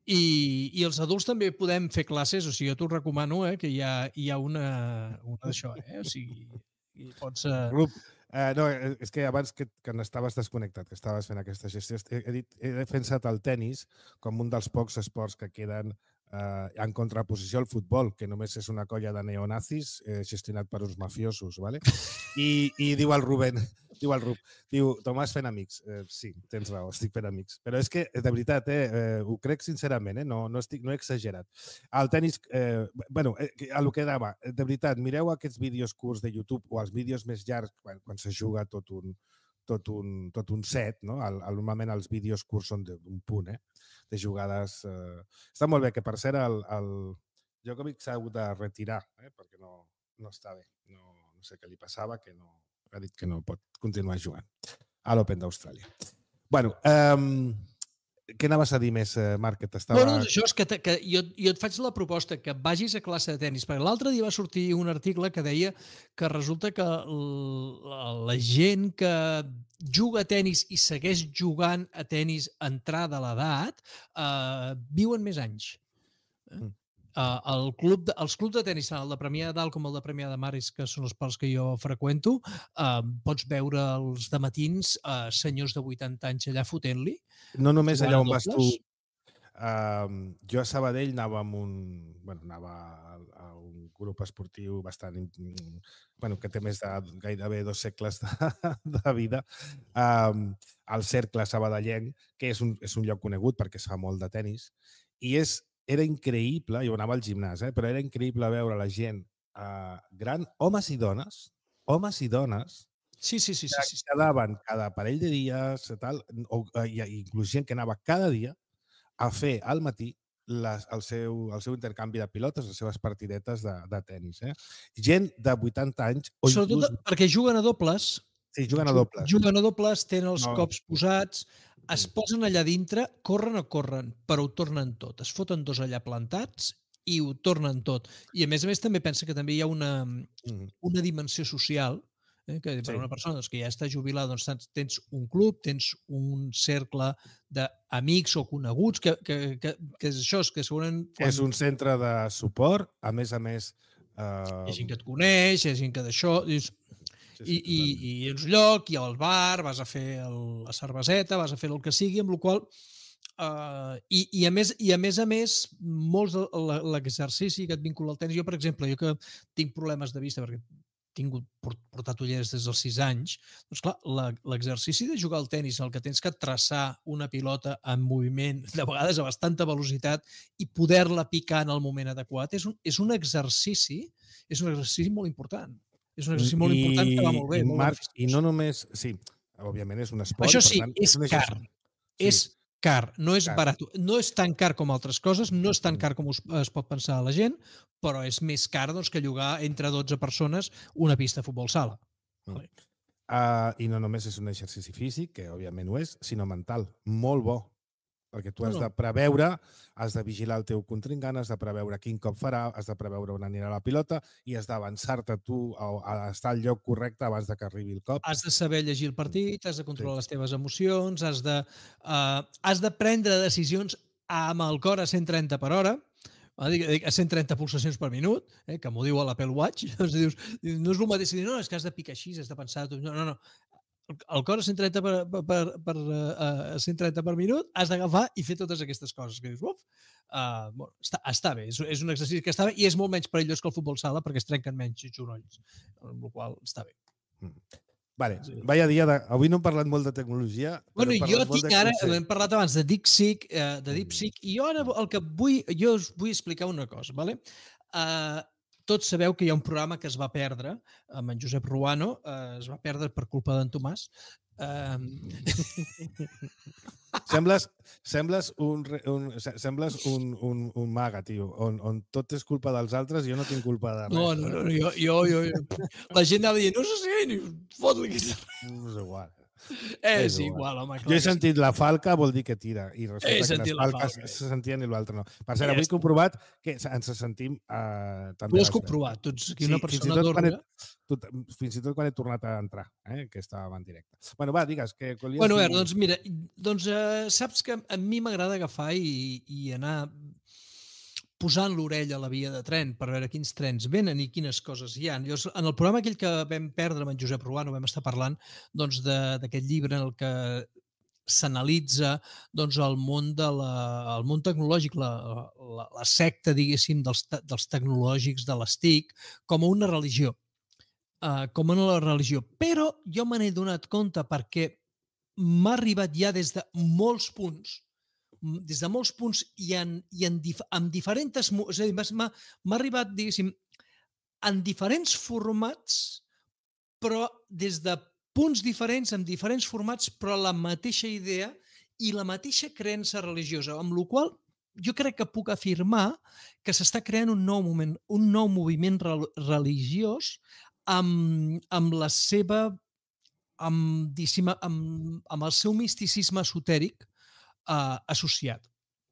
i, i els adults també podem fer classes, o sigui, jo t'ho recomano, eh, que hi ha, hi ha una, una d'això, eh? O sigui, i pots... Uh... Grup, uh, no, és que abans que, que n'estaves desconnectat, que estaves fent aquesta gestió, he, he, dit, he defensat el tennis com un dels pocs esports que queden uh, en contraposició al futbol, que només és una colla de neonazis eh, gestionat per uns mafiosos, ¿vale? I, i diu el Rubén, diu el Rub, diu, Tomàs, fent amics. Eh, sí, tens raó, estic fent amics. Però és que, de veritat, eh, eh, ho crec sincerament, eh, no, no, estic, no he exagerat. El tenis, eh, bueno, eh, a lo que dava, de veritat, mireu aquests vídeos curts de YouTube o els vídeos més llargs, quan, quan se juga tot un, tot un, tot un set, no? El, el, normalment els vídeos curts són d'un punt, eh? De jugades... Eh... Està molt bé, que per cert el, el Djokovic s'ha hagut de retirar, eh? Perquè no, no està bé. No, no sé què li passava, que no... ha dit que no pot continuar jugant a l'Open d'Austràlia. Bueno, um, què anaves a dir més, Marc? Que t'estava... No, no, això és que, te, que jo, jo et faig la proposta que vagis a classe de tennis, perquè l'altre dia va sortir un article que deia que resulta que la, la gent que juga a tennis i segueix jugant a tennis entrada a l'edat eh, viuen més anys. Eh? Mm. Uh, el club de, els clubs de tenis, tant el de Premià de Dalt com el de Premià de Mar, que són els pals que jo freqüento, uh, pots veure els dematins uh, senyors de vuitanta anys allà fotent-li. No només allà on vas tu. Uh, jo a Sabadell anava amb un... Bueno, anava a, a un grup esportiu bastant... Bueno, que té més de gairebé dos segles de, de vida. Um, el Cercle Sabadellenc, que és un, és un lloc conegut perquè es fa molt de tennis, i és, era increïble, jo anava al gimnàs, eh, però era increïble veure la gent uh, gran, homes i dones, homes i dones, Sí, sí, sí. sí, que sí, sí. quedaven cada parell de dies, tal, o, i, inclús gent que anava cada dia a fer al matí les, el, seu, el seu intercanvi de pilotes, les seves partidetes de, de tennis. Eh? Gent de vuitanta anys o Sobretot inclús... perquè juguen a dobles, Sí, juguen a ju- dobles. juguen a dobles, tenen els No. cops posats, es Mm. posen allà dintre, corren o corren, però ho tornen tot. Es foten dos allà plantats i ho tornen tot. I a més a més també pensa que també hi ha una, Mm. una dimensió social, eh, que per Sí. una persona doncs, que ja està jubilada, doncs tens- tens un club, tens un cercle d'amics o coneguts, que, que, que, que és això, és que segurament Que és quan un centre de suport, a més a més... hi ha Eh, gent que et coneix, hi ha gent que d'això, dius, sí, i, sí, i, totalment. i ets un lloc, hi ha el bar, vas a fer el, la cerveseta, vas a fer el que sigui, amb la qual uh, i, i, a més, i a més a més, molts de la- l'exercici que et vincula al tenis, jo per exemple, jo que tinc problemes de vista, perquè he tingut port- portat ulleres des dels sis anys, doncs clar, la- l'exercici de jugar al tenis, el que tens que traçar una pilota en moviment, de vegades a bastanta velocitat, i poder-la picar en el moment adequat, és un, és un exercici, és un exercici molt important. És un exercici molt important que va molt bé, I, molt Marc, i beneficiós. no només... Sí, òbviament és un esport Això i per sí, tant és és un car. exercici. Sí, És car, no és car. barat. No és tan car com altres coses, no és tan Mm. car com us, es pot pensar la gent, però és més car doncs, que llogar entre dotze persones una pista de futbol sala. Mm. Vale. Uh, I no només és un exercici físic, que òbviament ho és, sinó mental. Molt bo. Perquè tu No, has no. de preveure, has de vigilar el teu contrincant, has de preveure quin cop farà, has de preveure on anirà la pilota i has d'avançar-te tu a, a estar al lloc correcte abans de que arribi el cop. Has de saber llegir el partit, has de controlar Sí. les teves emocions, has de, uh, has de prendre decisions amb el cor a cent trenta per hora, a dir- a cent trenta pulsacions per minut, eh, que m'ho diu a l'Apple Watch. Doncs dius, dius, no és el mateix que dir, no, és que has de picar així, has de pensar... tu- No, no, no. El- El cor a cent trenta per, per, per, per, uh, cent trenta per minut, has d'agafar i fer totes aquestes coses. Que dius, uf, uh, bueno, està, està bé, és, és un exercici que està bé i és molt menys perillós que el futbol sala perquè es trenquen menys genolls, amb la qual cosa està bé. Mm. Vale, Sí. vaya dia de... Avui no hem parlat molt de tecnologia, però Bueno, hem jo parlat molt tinc de ara, consell. hem parlat abans de DeepSeek, eh, de DeepSeek, i jo ara el que vull, jo us vull explicar una cosa, ¿vale? Uh, tots sabeu que hi ha un programa que es va perdre amb en Josep Ruano, uh, es va perdre per culpa d'en Tomàs. Uh, Sembles, sembles, un, re- un, se- sembles un, un, un maga, tio, on, on tot és culpa dels altres i jo no tinc culpa de res. no, no, no, jo, jo, jo, jo, la gent anava dient, no sé si, ni fot-li aquesta... És igual. És És igual. igual, home, Jo clar he que sí. sentit la falca, vol dir que tira, i resulta He que les sentit la falques falca. se sentien i l'altre no. Per I cert, ja avui he està. comprovat que ens sentim eh, també Tu ho has les veus. comprovat, tu ets aquí Sí, una fins i, persona tot quan he, d'ordre. tot, fins i tot quan he tornat a entrar, eh, que estàvem en directe. Bueno, va, digues, que volies Bueno, a dir... veure, doncs mira, doncs eh, saps que a mi m'agrada agafar i, i anar posant l'orella a la via de tren per veure quins trens venen i quines coses hi ha. Jo, en el programa aquell que vam perdre amb en Josep Ruano vam estar parlant doncs, de- d'aquest llibre en el que s'analitza doncs, el món de la, el món tecnològic, la, la, la secta, diguéssim, dels, te- dels tecnològics de les TIC, com a una religió. Uh, com a una religió. Però jo me n'he donat compte perquè m'ha arribat ja des de molts punts, m- des de molts punts i en, i en dif amb diferents... mo- És a dir, m'ha m'ha arribat, diguéssim, en diferents formats, però des de punts diferents, amb diferents formats, però la mateixa idea i la mateixa creença religiosa, amb la qual jo crec que puc afirmar que s'està creant un nou, moment, un nou moviment rel- religiós amb, amb la seva amb, diguéssim, amb, amb el seu misticisme esotèric eh, associat.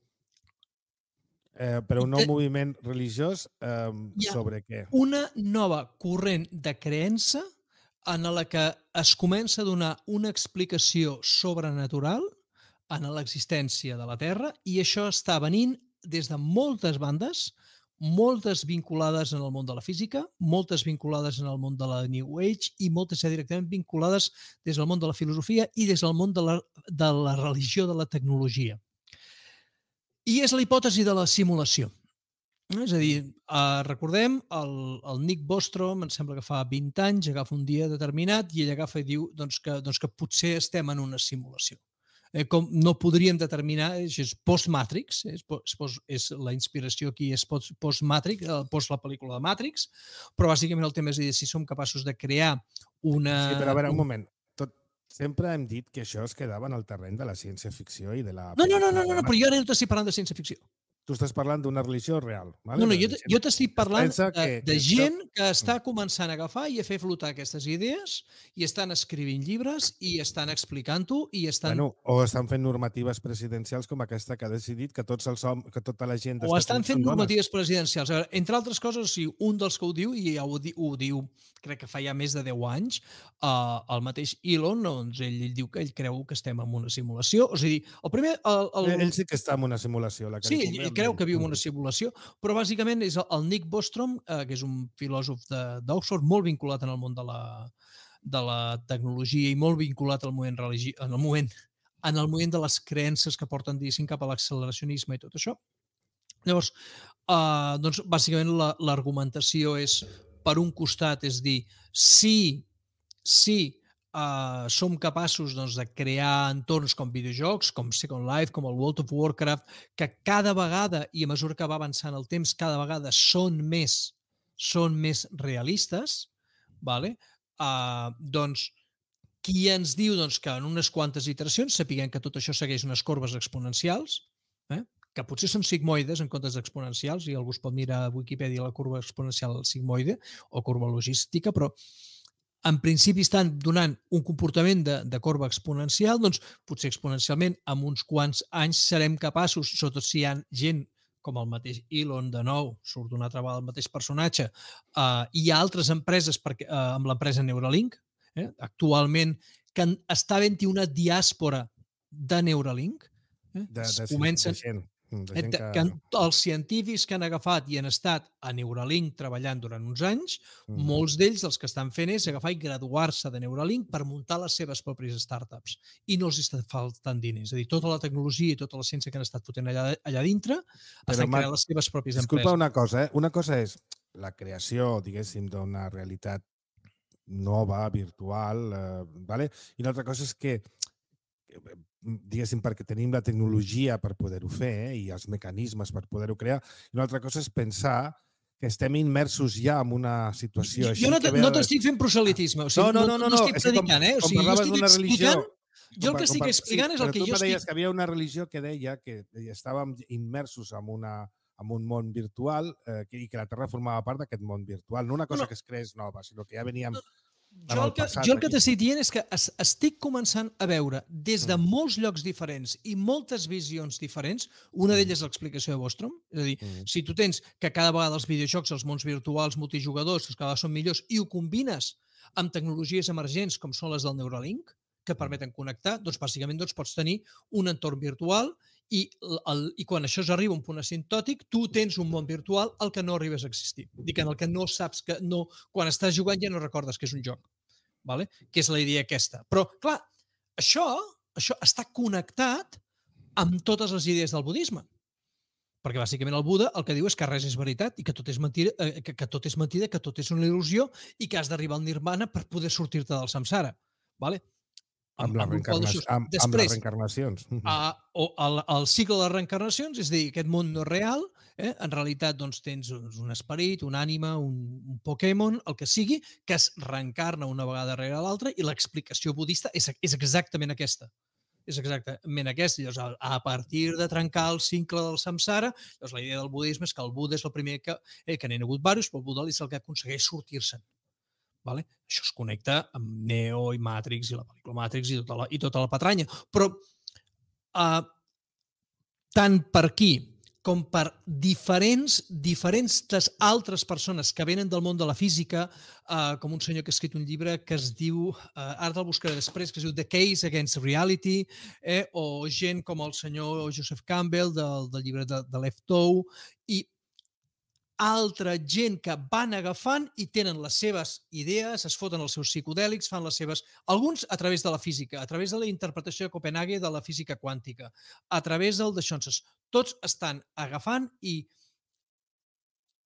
Eh, però I un nou que moviment religiós eh, hi ha sobre què? una nova corrent de creença en la que es comença a donar una explicació sobrenatural en l'existència de la Terra i això està venint des de moltes bandes, moltes vinculades en el món de la física, moltes vinculades en el món de la New Age i moltes ja directament vinculades des del món de la filosofia i des del món de la, de la religió de la tecnologia. I és la hipòtesi de la simulació. És a dir, uh, recordem, el, el Nick Bostrom, em sembla que fa vint anys, agafa un dia determinat i ell agafa i diu doncs, que, doncs, que potser estem en una simulació. Eh, com no podríem determinar, és, és post-Matrix, és, post, és la inspiració aquí és post-Matrix, post la pel·lícula de Matrix, però bàsicament el tema és dir, si som capaços de crear una... Sí, però a veure, un moment. Tot, sempre hem dit que això es quedava en el terreny de la ciència-ficció i de la No, no, no, pel·lícula. no, no, però jo ara no t'estic parlant de ciència-ficció. Tu estàs parlant d'una religió real. No, Vale? no, De jo, gent jo t'estic que es parlant pensa de, que, de que gent això... que està començant a agafar i a fer flotar aquestes idees i estan escrivint llibres i estan explicant-ho i estan... Bueno, o estan fent normatives presidencials com aquesta que ha decidit que tots els hom que tota la gent O d'Estats estan Units fent són dones. normatives presidencials. A veure, entre altres coses, o sigui, un dels que ho diu, i ja ho, di, ho diu, crec que fa ja més de deu anys, uh, el mateix Elon, doncs ell, ell diu que ell creu que estem en una simulació. O sigui, el primer... El, el... Ell sí que està en una simulació, la que Sí, li ell, convé ell amb creu ell. que viu en una simulació, però bàsicament és el, el Nick Bostrom, eh, que és un filòsof d'Oxford molt vinculat en el món de la, de la tecnologia i molt vinculat al moviment religiós, en el moment en el moment de les creences que porten, diguéssim, cap a l'acceleracionisme i tot això. Llavors, eh, doncs, bàsicament l'argumentació és, per un costat, és dir, si, si uh, som capaços doncs, de crear entorns com videojocs, com Second Life, com el World of Warcraft, que cada vegada, i a mesura que va avançant el temps, cada vegada són més, són més realistes, vale? uh, doncs, qui ens diu doncs, que en unes quantes iteracions sapiguem que tot això segueix unes corbes exponencials, eh? que potser són sigmoides en comptes d'exponencials, i algú es pot mirar a Wikipedia la curva exponencial sigmoide o curva logística, però en principi estan donant un comportament de, de corba exponencial, doncs potser exponencialment en uns quants anys serem capaços, sobretot si hi ha gent com el mateix Elon, de nou, surt d'una altra vegada el mateix personatge, uh, hi ha altres empreses perquè, uh, amb l'empresa Neuralink, eh, actualment, que està havent-hi una diàspora de Neuralink, eh, De, de, comencen, de gent. De eh, gent que... que els científics que han agafat i han estat a Neuralink treballant durant uns anys, Mm. molts d'ells els que estan fent és agafar i graduar-se de Neuralink per muntar les seves pròpies startups. I no els està faltant diners. És a dir, tota la tecnologia i tota la ciència que han estat fotent allà, allà dintre Però, estan Marc, creant les seves pròpies disculpa empreses. una cosa, eh? Una cosa és la creació, diguéssim, d'una realitat nova, virtual, eh, vale? I l'altra cosa és que, diguéssim, perquè tenim la tecnologia per poder-ho fer eh, i els mecanismes per poder-ho crear. I una altra cosa és pensar que estem immersos ja en una situació Jo, així. jo no que ve no de- t'estic fent proselitisme, o sigui, no, no, no, no, no, no. estic És que com, predicant, eh? O com sigui, jo parlaves estic d'una religió... explicant, jo el que estic explicant és el que jo estic... Però tu me deies estic... que hi havia una religió que deia que estàvem immersos en, una, en un món virtual eh, i que la Terra formava part d'aquest món virtual. No una cosa No, no. que es creés nova, sinó que ja veníem Jo el que, jo el que t'estic dient és que es, estic començant a veure des de molts llocs diferents i moltes visions diferents, una d'elles és l'explicació de Bostrom, és a dir, Mm. si tu tens que cada vegada els videojocs, els mons virtuals multijugadors, que cada vegada són millors, i ho combines amb tecnologies emergents com són les del Neuralink, que et permeten connectar, doncs bàsicament doncs, pots tenir un entorn virtual i, el, i quan això arriba a un punt asintòtic, tu tens un món virtual al que no arribes a existir. Dic, en el que no saps que no... Quan estàs jugant ja no recordes que és un joc. Vale? Que és la idea aquesta. Però, clar, això, això està connectat amb totes les idees del budisme. Perquè, bàsicament, el Buda el que diu és que res és veritat i que tot és mentida, eh, que, que tot és mentida, que tot és una il·lusió i que has d'arribar al nirvana per poder sortir-te del samsara. Vale? Amb, amb, amb, amb, Després, amb les reencarnacions. Uh, o el, el cicle de les reencarnacions, és a dir, aquest món no és real, eh? En realitat doncs, tens un esperit, una ànima, un, un Pokémon, el que sigui, que es reencarna una vegada darrere l'altra i l'explicació budista és, és exactament aquesta. És exactament aquesta. Llavors, a, a partir de trencar el cicle del samsara, doncs, la idea del budisme és que el Buda és el primer que, eh, que n'hi ha hagut diversos, però el Buda és el que aconsegueix sortir-se'n. Vale? Això es connecta amb Neo i Matrix i la pel·lícula Matrix i tota la, i tota la patranya. Però uh, tant per aquí com per diferents, diferents altres persones que venen del món de la física, uh, com un senyor que ha escrit un llibre que es diu, uh, ara te'l buscaré després, que es diu The Case Against Reality, eh, o gent com el senyor Joseph Campbell del, del llibre de, de Leftow, i altra gent que van agafant i tenen les seves idees, es foten els seus psicodèlics, fan les seves... Alguns a través de la física, a través de la interpretació de Copenhague de la física quàntica, a través del de Schonses. Tots estan agafant i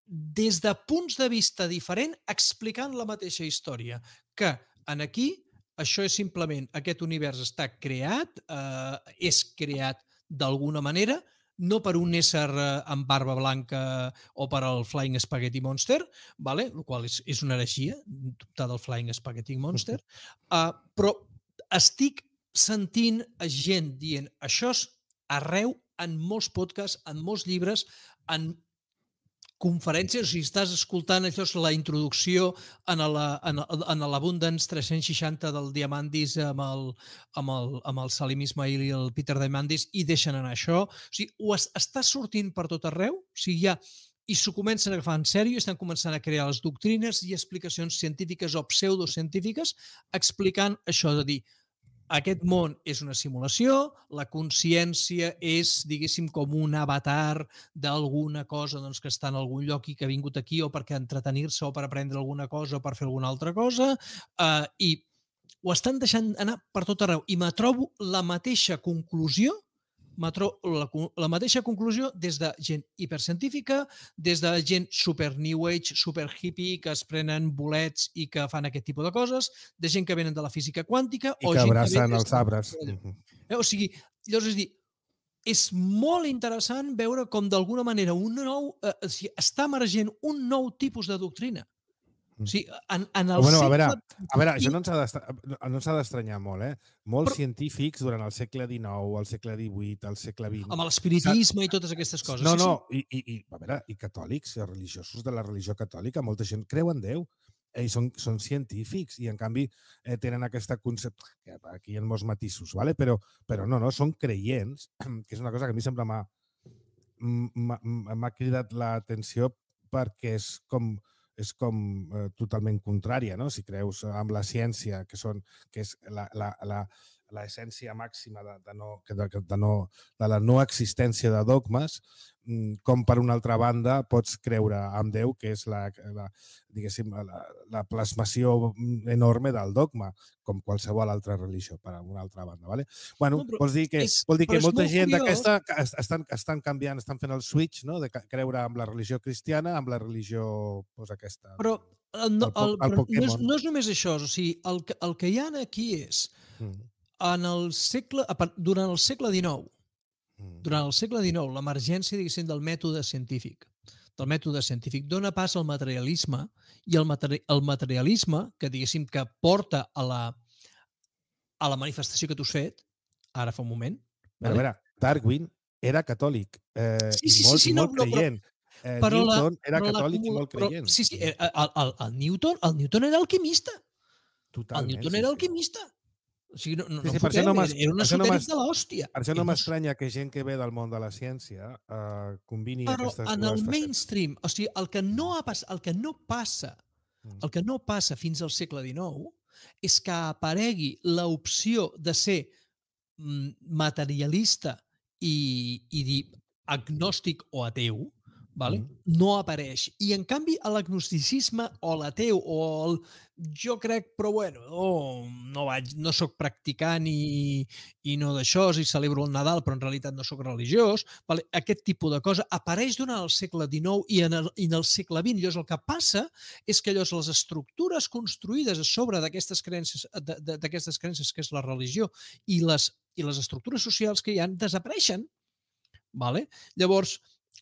des de punts de vista diferents explicant la mateixa història, que en aquí això és simplement aquest univers està creat, eh, és creat d'alguna manera, no per un ésser eh, amb barba blanca o per al Flying Spaghetti Monster, vale? El qual és, és una heretgia, dubtar del Flying Spaghetti Monster, uh, però estic sentint a gent dient això és arreu, en molts podcasts, en molts llibres, en conferències, o si estàs escoltant això és la introducció en la- en el- en l'Abundance tres-cents seixanta del Diamandis amb el, amb el, amb el Salim Ismail i el Peter Diamandis i deixen anar això. O sigui, ho es, està sortint per tot arreu, o sigui, ja i s'ho comencen a agafar en sèrio, estan començant a crear les doctrines i explicacions científiques o pseudocientífiques explicant això de dir aquest món és una simulació, la consciència és, diguéssim, com un avatar d'alguna cosa doncs, que està en algun lloc i que ha vingut aquí o perquè entretenir-se o per aprendre alguna cosa o per fer alguna altra cosa, eh, i ho estan deixant anar per tot arreu. I me trobo la mateixa conclusió me trobo la, la mateixa conclusió des de gent hipercientífica, des de gent super new age, super hippie, que es prenen bolets i que fan aquest tipus de coses, de gent que venen de la física quàntica I o que gent abracen que els arbres. eh? O sigui, llavors és dir, és molt interessant veure com d'alguna manera un nou, eh, o sigui, està emergent un nou tipus de doctrina. O sigui, en, en el bueno, a segle... veure, a veure, això no ens ha d'estra- no ens ha d'estranyar molt, eh? Molts Però- científics durant el segle dinou, el segle divuit, el segle vint... amb l'espiritisme i totes aquestes coses. No, sí, no, i, i, i, a veure, i catòlics, i religiosos de la religió catòlica, molta gent creu en Déu, eh, i són, són científics, i en canvi eh, tenen aquesta concepte, que aquí hi ha molts matisos, ¿vale? però, però no, no, són creients, que és una cosa que a mi sempre m'ha m'ha- m'ha cridat l'atenció perquè és com és com eh, totalment contrària, no? Si creus amb la ciència, que, són, que és la, la, la, l'essència màxima de, de, no, que de, de, no, de la no existència de dogmes, mm, com per una altra banda pots creure en Déu, que és la, la, diguéssim, la, la plasmació enorme del dogma, com qualsevol altra religió, per una altra banda. Vale? Bueno, No, però vols dir que, és- vol dir però que és molta molt gent curiós. d'aquesta que es- estan, estan canviant, estan fent el switch, no? De ca- creure en la religió cristiana, amb la religió pues, aquesta. Però, el, no, El po- el, el però no, és, Pokémon. no és només això, o sigui, el, que- el que hi ha aquí és, Mm, en el segle, a par- durant el segle dinou, mm. durant el segle dinou, l'emergència, diguéssim, del mètode científic, del mètode científic dona pas al materialisme i el, materi el materialisme, que diguéssim que porta a la, a la manifestació que tu has fet, ara fa un moment, Però a veure, Darwin era catòlic eh, Sí, i sí, molt, sí, sí, i no, molt no, però- creient. Eh, però la- Newton era però catòlic i l'acumula- molt però- creient. Sí, sí, el, el, el, el Newton, el Newton era alquimista. El Totalment. Newton sí, era sí. alquimista. O sigui, no, no, Sí, no sí, em per això fotem, no m'es- era, era un per això no esotèric m'es- de l'hòstia. Per això no Era un m'estranya que gent que ve del món de la ciència eh, combini Però aquestes en dues el facetes. mainstream, o sigui, el que no, ha pas, el que no passa, Mm. el que no passa fins al segle dinou és que aparegui l'opció de ser mm, materialista i, i dir agnòstic o ateu, vale? Mm. No apareix. I en canvi l'agnosticisme o l'ateu o el jo crec, però bueno, no, no, vaig, no sóc practicant i, i no d'això, i celebro el Nadal, però en realitat no sóc religiós, vale? Aquest tipus de cosa apareix durant el segle dinou i en el, i en el segle vint. Llavors el que passa és que llavors les estructures construïdes a sobre d'aquestes creences, de- de- d'aquestes creences que és la religió i les, i les estructures socials que hi han desapareixen. Vale? Llavors,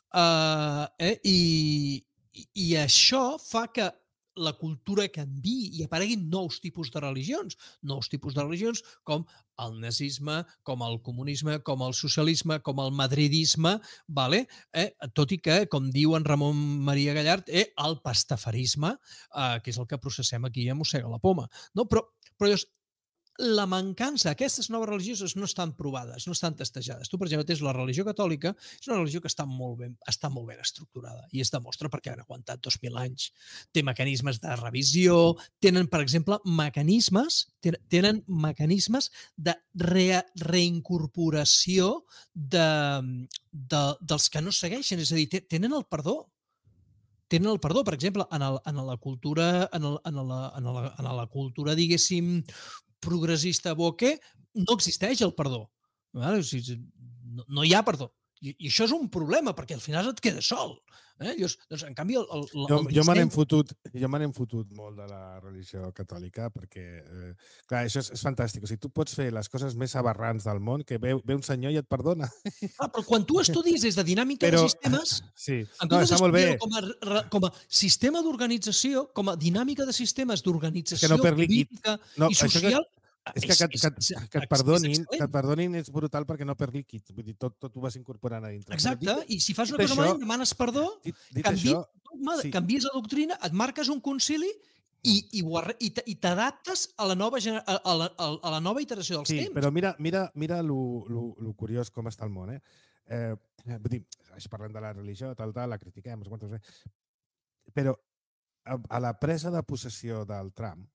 eh, eh, i, i, i això fa que la cultura canvi i apareguin nous tipus de religions, nous tipus de religions com el nazisme, com el comunisme, com el socialisme, com el madridisme, vale? eh? Tot i que, com diu en Ramon Maria Gallard, eh, el pastafarisme, eh, que és el que processem aquí a Mossega la Poma. No? Però, però llavors, la mancança, aquestes noves religioses no estan provades, no estan testejades. Tu, per exemple, tens la religió catòlica, és una religió que està molt ben, està molt ben estructurada i es demostra perquè han aguantat dos mil anys. Té mecanismes de revisió, tenen, per exemple, mecanismes, ten- tenen mecanismes de re, reincorporació de, de, dels que no segueixen, és a dir, te- tenen el perdó. Tenen el perdó, per exemple, en, el, en la cultura, en, el, en, la, en, la, en la cultura, diguéssim, progressista woke, no existeix el perdó. Vale? O sigui, no, no hi ha perdó. I, i això és un problema, perquè al final et quedes sol. Eh? Llavors, doncs, en canvi, el, el, Jo, el jo me n'hem disseny... fotut, jo me n'hem fotut molt de la religió catòlica perquè, eh, clar, això és, és fantàstic. O sigui, tu pots fer les coses més aberrants del món que ve, ve un senyor i et perdona. Ah, però quan tu estudis des de dinàmica Però, de sistemes, sí, en no, comptes està molt bé. d'estudiar-ho com, a, re- com a sistema d'organització, com a dinàmica de sistemes És que d'organització no per líquid. política No, i això que, social, és que, que, que, és, que et és perdonin, que et excel·lent. perdonin és brutal perquè no per líquid. Vull dir, tot, tot ho vas incorporant a dintre. Però Exacte, dit, i si fas una dit cosa això, malament, demanes perdó, dit, dit canvies això, dogma, sí. canvies la doctrina, et marques un concili i, i, ho arre- i t- i t'adaptes a, la nova gener- a, a, la, a la nova iteració dels Sí, temps. però mira, mira, mira lo, lo, lo curiós com està el món, eh? eh vull dir, això parlem de la religió, tal, tal, la critiquem, no sé quantos, eh? Però a, a la presa de possessió del Trump,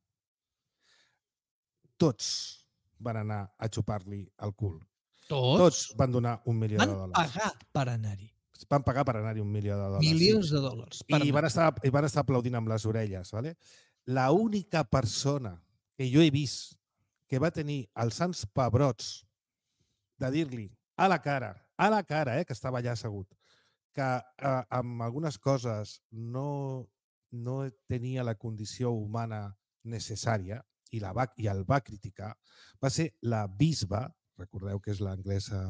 tots van anar a xupar-li el cul. Tots, Tots van donar un milió van de dòlars. pagar per anar-hi. Van pagar per anar-hi un milió de dòlars. Milions sí. de dòlars. Per I anar. van, estar, I van estar aplaudint amb les orelles. ¿vale? La única persona que jo he vist que va tenir els sants pebrots de dir-li a la cara, a la cara, eh, que estava allà assegut, que eh, amb algunes coses no, no tenia la condició humana necessària i, la va, i el va criticar, va ser la bisba, recordeu que és l'anglesa,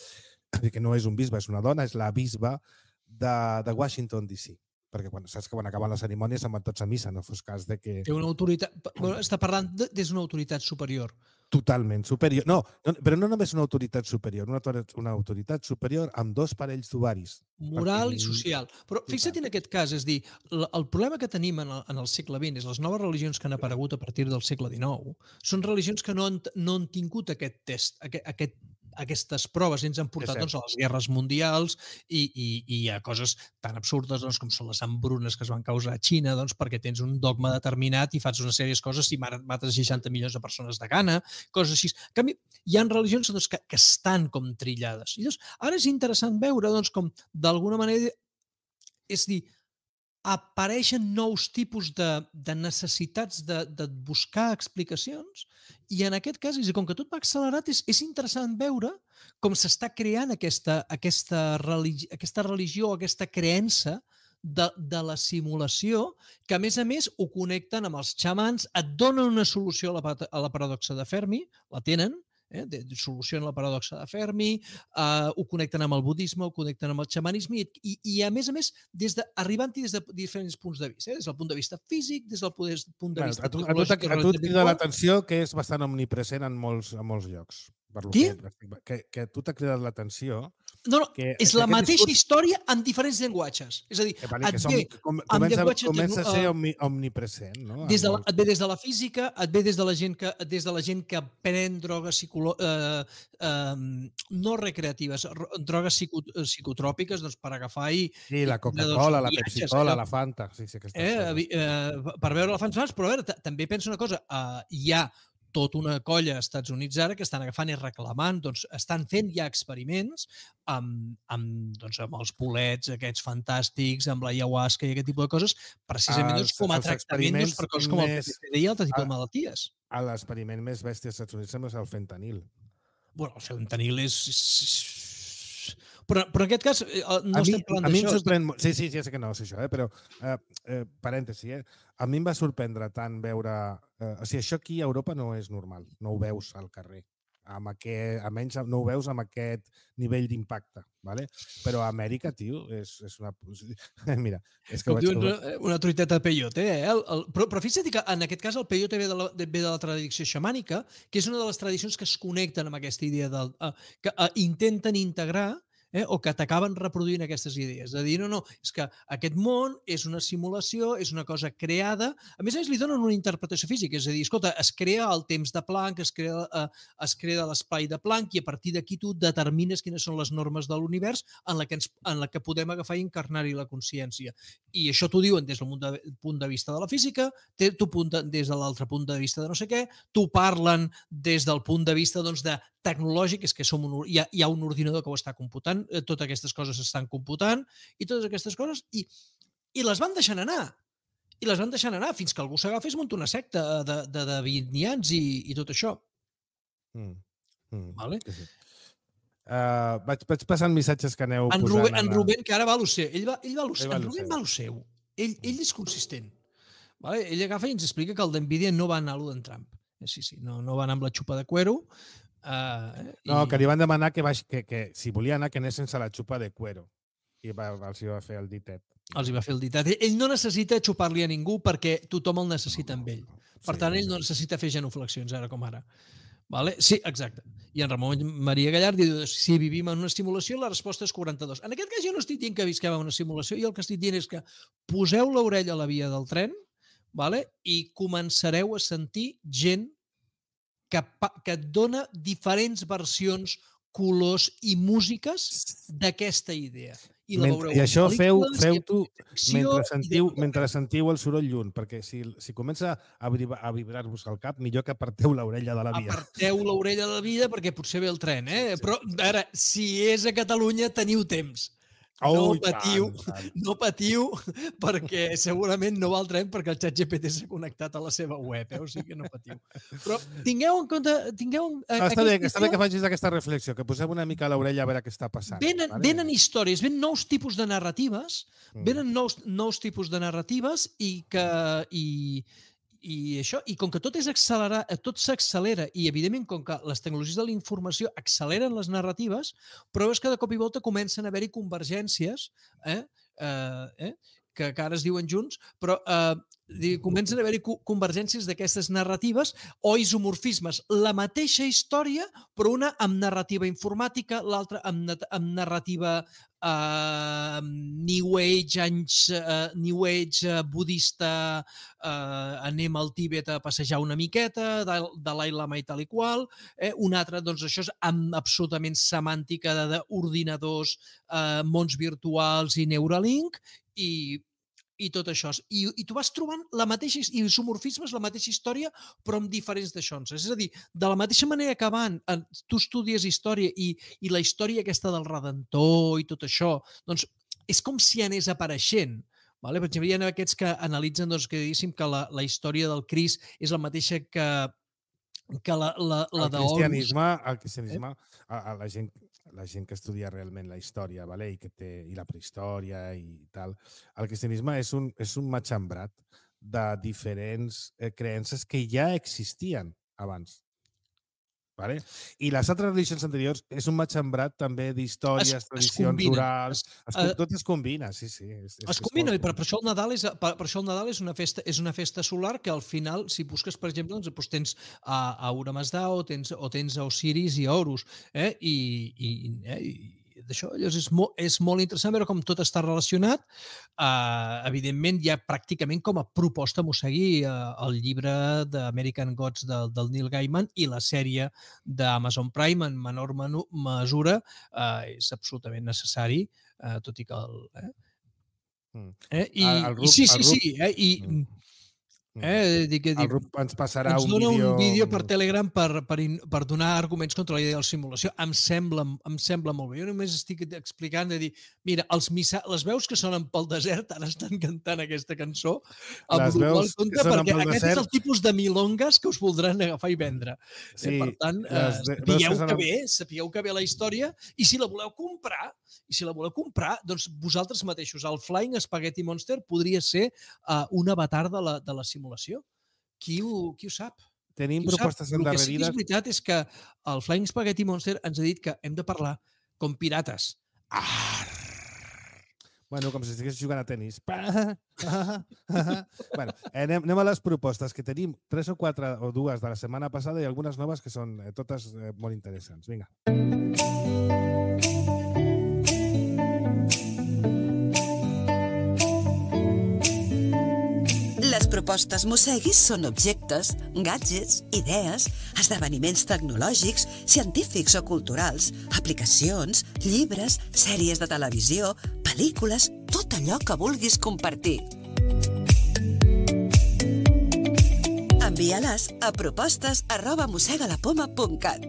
que no és un bisbe, és una dona, és la bisba de, de Washington, D C perquè quan, saps que quan acaben les cerimònies se'n van tots a missa, no fos cas de que... Té una autoritat... Bueno, està parlant de, des d'una autoritat superior. Totalment superior. No, no, però no només una autoritat superior, una, una autoritat superior amb dos parells d'ovaris. Moral perquè... i social. Però fixa't en aquest cas, és dir, el problema que tenim en el, en el segle vint és les noves religions que han aparegut a partir del segle dinou són religions que no han, no han tingut aquest test, aquest, aquest aquestes proves ens han portat doncs, a les guerres mundials i, i, i a coses tan absurdes doncs, com són les hambrunes que es van causar a Xina doncs, perquè tens un dogma determinat i fas una sèrie de coses i mates seixanta milions de persones de gana, coses així. En canvi, hi ha religions doncs, que, que estan com trillades. I doncs, ara és interessant veure doncs, com d'alguna manera, és dir, apareixen nous tipus de, de necessitats de, de buscar explicacions i en aquest cas, és a dir, com que tot va accelerat, és, és interessant veure com s'està creant aquesta, aquesta, religi aquesta religió, aquesta creença de, de la simulació, que a més a més ho connecten amb els xamans, et donen una solució a la, a la paradoxa de Fermi, la tenen, Eh, de, de solució en la paradoxa de Fermi, eh, ho connecten amb el budisme, ho connecten amb el xamanisme i, i, i a més a més des de, arribant-hi des de diferents punts de vista, eh, des del punt de vista físic, des del punt de vista bueno, a tu, a tu, a tu et crida l'atenció que és bastant omnipresent en molts, en molts llocs. Per lo Qui? Que, que, que a tu t'ha cridat l'atenció. No, no, que, és que la mateixa discurs... història en diferents llenguatges. És a dir, que, vale, et que ve com, amb comença, llenguatges... comença a ser uh, omni, omnipresent. No? Des de la, molts... et ve des de la física, et ve des de la gent que, des de la gent que pren drogues psicolo, eh, eh, no recreatives, drogues psico, psicotròpiques doncs, per agafar i... Sí, la Coca-Cola, la Pepsi-Cola, la Fanta. Sí, sí, eh, eh, per veure elefants blancs, però a veure, també penso una cosa, eh, hi ha tota una colla als Estats Units ara que estan agafant i reclamant, doncs estan fent ja experiments amb, amb, doncs, amb els bolets aquests fantàstics, amb la ayahuasca i aquest tipus de coses, precisament doncs, com a tractament doncs, per coses com el P T S D i altres tipus de malalties. L'experiment més bèstia als Estats Units és el fentanil. Bueno, el fentanil és... Però, però en aquest cas no a estem mi, parlant d'això. A mi em d'això. sorprèn... Sí, sí, ja sé que no és això, eh? però eh, eh, parèntesi, eh? a mi em va sorprendre tant veure... Eh, o sigui, això aquí a Europa no és normal, no ho veus al carrer. Amb aquest, almenys no ho veus amb aquest nivell d'impacte, ¿vale? Però a Amèrica, tio, és, és una... Mira, és que Com vaig... diuen, una truiteta de peyote, eh? El, el, però, però fixa't que en aquest cas el peyote ve de la, ve de la tradició xamànica, que és una de les tradicions que es connecten amb aquesta idea del, eh, que eh, intenten integrar eh, o que t'acaben reproduint aquestes idees. De dir, no, no, és que aquest món és una simulació, és una cosa creada. A més a més, li donen una interpretació física, és a dir, escolta, es crea el temps de Planck, es crea, eh, es crea l'espai de Planck i a partir d'aquí tu determines quines són les normes de l'univers en, la que ens, en la que podem agafar i encarnar-hi la consciència. I això t'ho diuen des del punt de, punt de vista de la física, t'ho apunten des de l'altre punt de vista de no sé què, t'ho parlen des del punt de vista doncs, de tecnològic, és que som un, hi, ha, hi ha un ordinador que ho està computant, eh, totes aquestes coses s'estan computant i totes aquestes coses i, i les van deixant anar i les van deixant anar fins que algú s'agafa i es munta una secta de, de, de vint i i, i tot això. Mm. Mm. Vale? Sí, sí. Uh, vaig, vaig passant missatges que aneu En posant... Rubén, en a la- Rubén, que ara va a lo seu. Ell va, ell va a lo, Ell va a en lo Rubén seu. va a lo seu. Ell, ell és consistent. Vale? Ell agafa i ens explica que el d'Nvidia no va anar a lo d'en Trump. Sí, sí, no, no va anar amb la xupa de cuero. Uh, No, i... que li van demanar que, baix, que, que si volia anar que anés sense la xupa de cuero. I va, els hi va fer el ditet. Els hi va fer el ditat. Ell no necessita xupar-li a ningú perquè tothom el necessita amb ell. Per Sí, tant, ell no necessita fer genuflexions ara com ara. Vale? Sí, exacte. I en Ramon Maria Gallard diu, si vivim en una simulació, la resposta és quaranta-dos. En aquest cas jo no estic dient que visquem en una simulació, i el que estic dient és que poseu l'orella a la via del tren, vale? I començareu a sentir gent que, que et dona diferents versions, colors i músiques d'aquesta idea. I, la Mentre, I això feu, feu tu mentre sentiu, mentre sentiu el soroll lluny, perquè si, si comença a, vibrar, a vibrar-vos el cap, millor que aparteu l'orella de la via. Aparteu l'orella de la via perquè potser ve el tren, eh? Sí, sí, Però, sí. ara, si és a Catalunya, teniu temps. Oh, no i patiu, tant, tant. no patiu, perquè segurament no va al tren perquè el xat G P T s'ha connectat a la seva web, eh? O sigui que no patiu. Però tingueu en compte... Tingueu, No, està, bé, està bé que facis aquesta reflexió, que posem una mica l'orella a veure què està passant. Venen, vale? venen històries, venen nous tipus de narratives, Mm. venen nous, nous tipus de narratives i que... I, i això, i com que tot és accelerar, tot s'accelera i evidentment com que les tecnologies de la informació acceleren les narratives, però és que de cop i volta comencen a haver-hi convergències, eh? Eh, eh? Que, que ara es diuen junts, però eh, comencen a haver-hi convergències d'aquestes narratives o isomorfismes. La mateixa història, però una amb narrativa informàtica, l'altra amb, amb narrativa uh, New Age, anys, uh, New Age uh, budista, uh, anem al Tíbet a passejar una miqueta, Dalai Lama i tal i qual. Eh? Una altra, doncs això és amb absolutament semàntica d'ordinadors, uh, mons virtuals i Neuralink, i i tot això. I, i tu vas trobant la mateixa, isomorfismes, la mateixa història, però amb diferents daixonses. És a dir, de la mateixa manera que abans tu estudies història i, i la història aquesta del Redentor i tot això, doncs és com si anés apareixent. Vale? Per exemple, hi ha aquests que analitzen doncs, que, que la, la història del Crist és la mateixa que, que la, la, la el d'Horus. cristianisme, el cristianisme eh? a, a la gent la gent que estudia realment la història, vale? I, que té, i la prehistòria i tal, el cristianisme és un, és un matxembrat de diferents eh, creences que ja existien abans. Vale? I les altres religions anteriors és un matxembrat també d'històries, tradicions combina, orals, es, es, uh, tot es combina, sí, sí. És, es és combina, i per, molt... per, això el Nadal és, per, per això el Nadal és una festa, és una festa solar que al final, si busques, per exemple, doncs, doncs tens a, a Ahura Mazda o tens, o tens a Osiris i a Horus, eh? I, i, eh? I d'això és, mo, és molt interessant veure com tot està relacionat. Uh, evidentment, hi ha pràcticament com a proposta m'ho seguir uh, el llibre d'American Gods del, del Neil Gaiman i la sèrie d'Amazon Prime en menor menu, mesura uh, és absolutament necessari, uh, tot i que el... Eh? Mm. Eh? I, el, el Rup, i sí, sí, sí. Eh? I, mm. Eh, dic, dic, el Rup ens passarà ens un dona vídeo... un vídeo per Telegram per, per, per donar arguments contra la idea de la simulació. Em sembla, em sembla molt bé. Jo només estic explicant de dir, mira, els missa... les veus que sonen pel desert ara estan cantant aquesta cançó amb les veus compte, que sonen perquè pel aquest desert... és el tipus de milongas que us voldran agafar i vendre. Sí, eh, per tant, les eh, sapigueu que, sonen... que bé, sapigueu que bé la història i si la voleu comprar, i si la voleu comprar, doncs vosaltres mateixos, el Flying Spaghetti Monster podria ser uh, un avatar de la, de la simulació. Qui ho, qui ho sap? Tenim qui propostes endarrerides. endarrerides. El que sí que és veritat és que el Flying Spaghetti Monster ens ha dit que hem de parlar com pirates. Arr! Bueno, com si estigués jugant a tenis. Bueno, anem, anem a les propostes, que tenim tres o quatre o dues de la setmana passada i algunes noves que són eh, totes eh, molt interessants. Vinga. Les propostes Mosseguis són objectes, gadgets, idees, esdeveniments tecnològics, científics o culturals, aplicacions, llibres, sèries de televisió, pel·lícules, tot allò que vulguis compartir. Envia-les a propostes arroba mossegalapoma punt cat.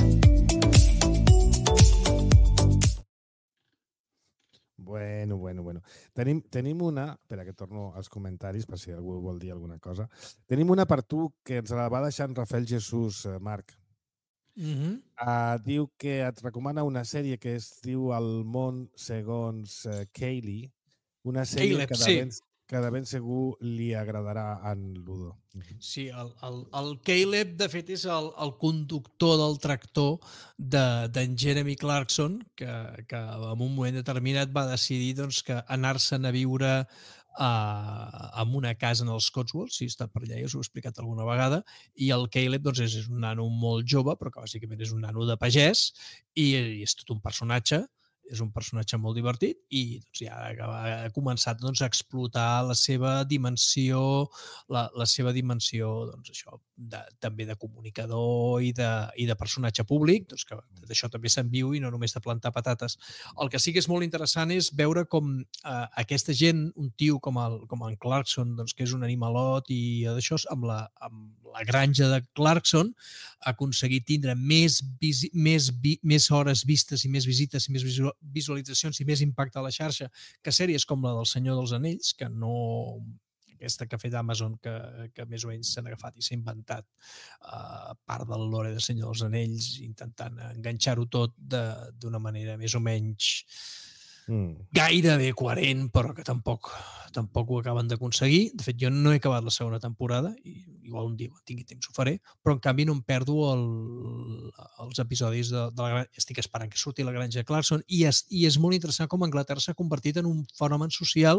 Bueno, bueno, bueno. Tenim, tenim una, espera que torno als comentaris per si algú vol dir alguna cosa. Tenim una per tu que ens la va deixar en Rafael Jesús, eh, Marc. Mhm. Uh, diu que et recomana una sèrie que es diu El món segons uh, Kaylee, una sèrie Caleb, que de, sí. ben, que de ben segur li agradarà a en Ludo. Mhm. Sí, el, el, el Caleb, de fet, és el, el conductor del tractor d'en de, Jeremy Clarkson, que, que en un moment determinat va decidir doncs, que anar-se'n a viure a, a una casa en els Cotswolds, si està per allà, ja us ho he explicat alguna vegada, i el Caleb doncs, és, és un nano molt jove, però que bàsicament és un nano de pagès, i, i és tot un personatge, és un personatge molt divertit i doncs, ja ha començat doncs, a explotar la seva dimensió, la, la seva dimensió doncs, això, de, també de comunicador i de, i de personatge públic, doncs, que d'això també se'n viu i no només de plantar patates. El que sí que és molt interessant és veure com eh, aquesta gent, un tio com, el, com en Clarkson, doncs, que és un animalot i d'això, amb, la, amb la granja de Clarkson, ha aconseguit tindre més, visi, més, vi, més hores vistes i més visites i més visualitzacions i més impacte a la xarxa que sèries com la del Senyor dels Anells, que no... aquesta que ha fet Amazon, que, que més o menys s'han agafat i s'ha inventat uh, part del lore de Senyor dels Anells, intentant enganxar-ho tot d'una manera més o menys mm. gairebé coherent, però que tampoc, tampoc ho acaben d'aconseguir. De fet, jo no he acabat la segona temporada, i igual un dia quan tingui temps ho faré, però en canvi no em perdo el, els episodis de, de la granja. Estic esperant que surti la granja de Clarkson i és, i és molt interessant com Anglaterra s'ha convertit en un fenomen social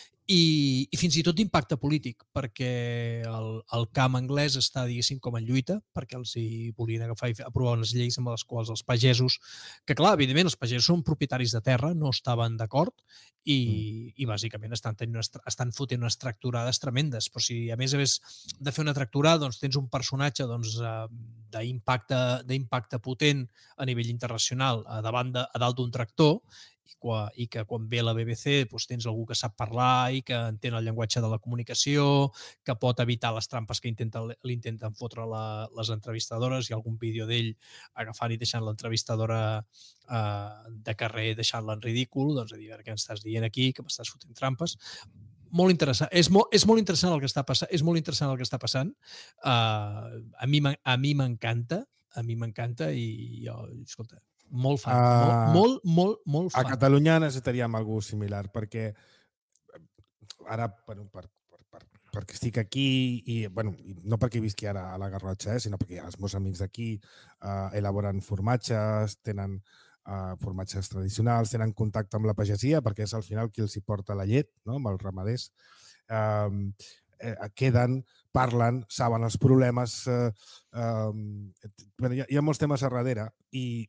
i, i fins i tot d'impacte polític, perquè el, el camp anglès està, diguéssim, com en lluita, perquè els hi volien agafar i aprovar unes lleis amb les quals els pagesos, que clar, evidentment, els pagesos són propietaris de terra, no estaven d'acord, i, mm. i bàsicament estan, tenint unes, estan fotent unes tracturades tremendes. Però si a més a més de fer una tracturada doncs, tens un personatge doncs, d'impacte d'impacte potent a nivell internacional a, davant de, a dalt d'un tractor, i, qua, i que quan ve la B B C doncs, tens algú que sap parlar i que entén el llenguatge de la comunicació, que pot evitar les trampes que intenten, li intenten fotre la, les entrevistadores. Hi ha algun vídeo d'ell agafant i deixant l'entrevistadora eh, de carrer, deixant-la en ridícul, doncs a dir, què m'estàs dient aquí, que m'estàs fotent trampes. Molt interessant. És molt, és molt interessant el que està passant. És molt interessant el que està passant. Uh, a mi a mi m'encanta, a mi m'encanta i jo, escolta, molt fan, uh, molt, molt, molt, molt fan. A Catalunya necessitaríem algú similar, perquè ara, bueno, per, per, per, perquè estic aquí i, bueno, no perquè visqui ara a la Garrotxa, eh, sinó perquè els meus amics d'aquí uh, elaboren formatges, tenen uh, formatges tradicionals, tenen contacte amb la pagesia, perquè és al final qui els hi porta la llet, no?, amb els ramaders. Uh, eh, queden, parlen, saben els problemes, uh, uh, hi, ha, hi ha molts temes a darrere i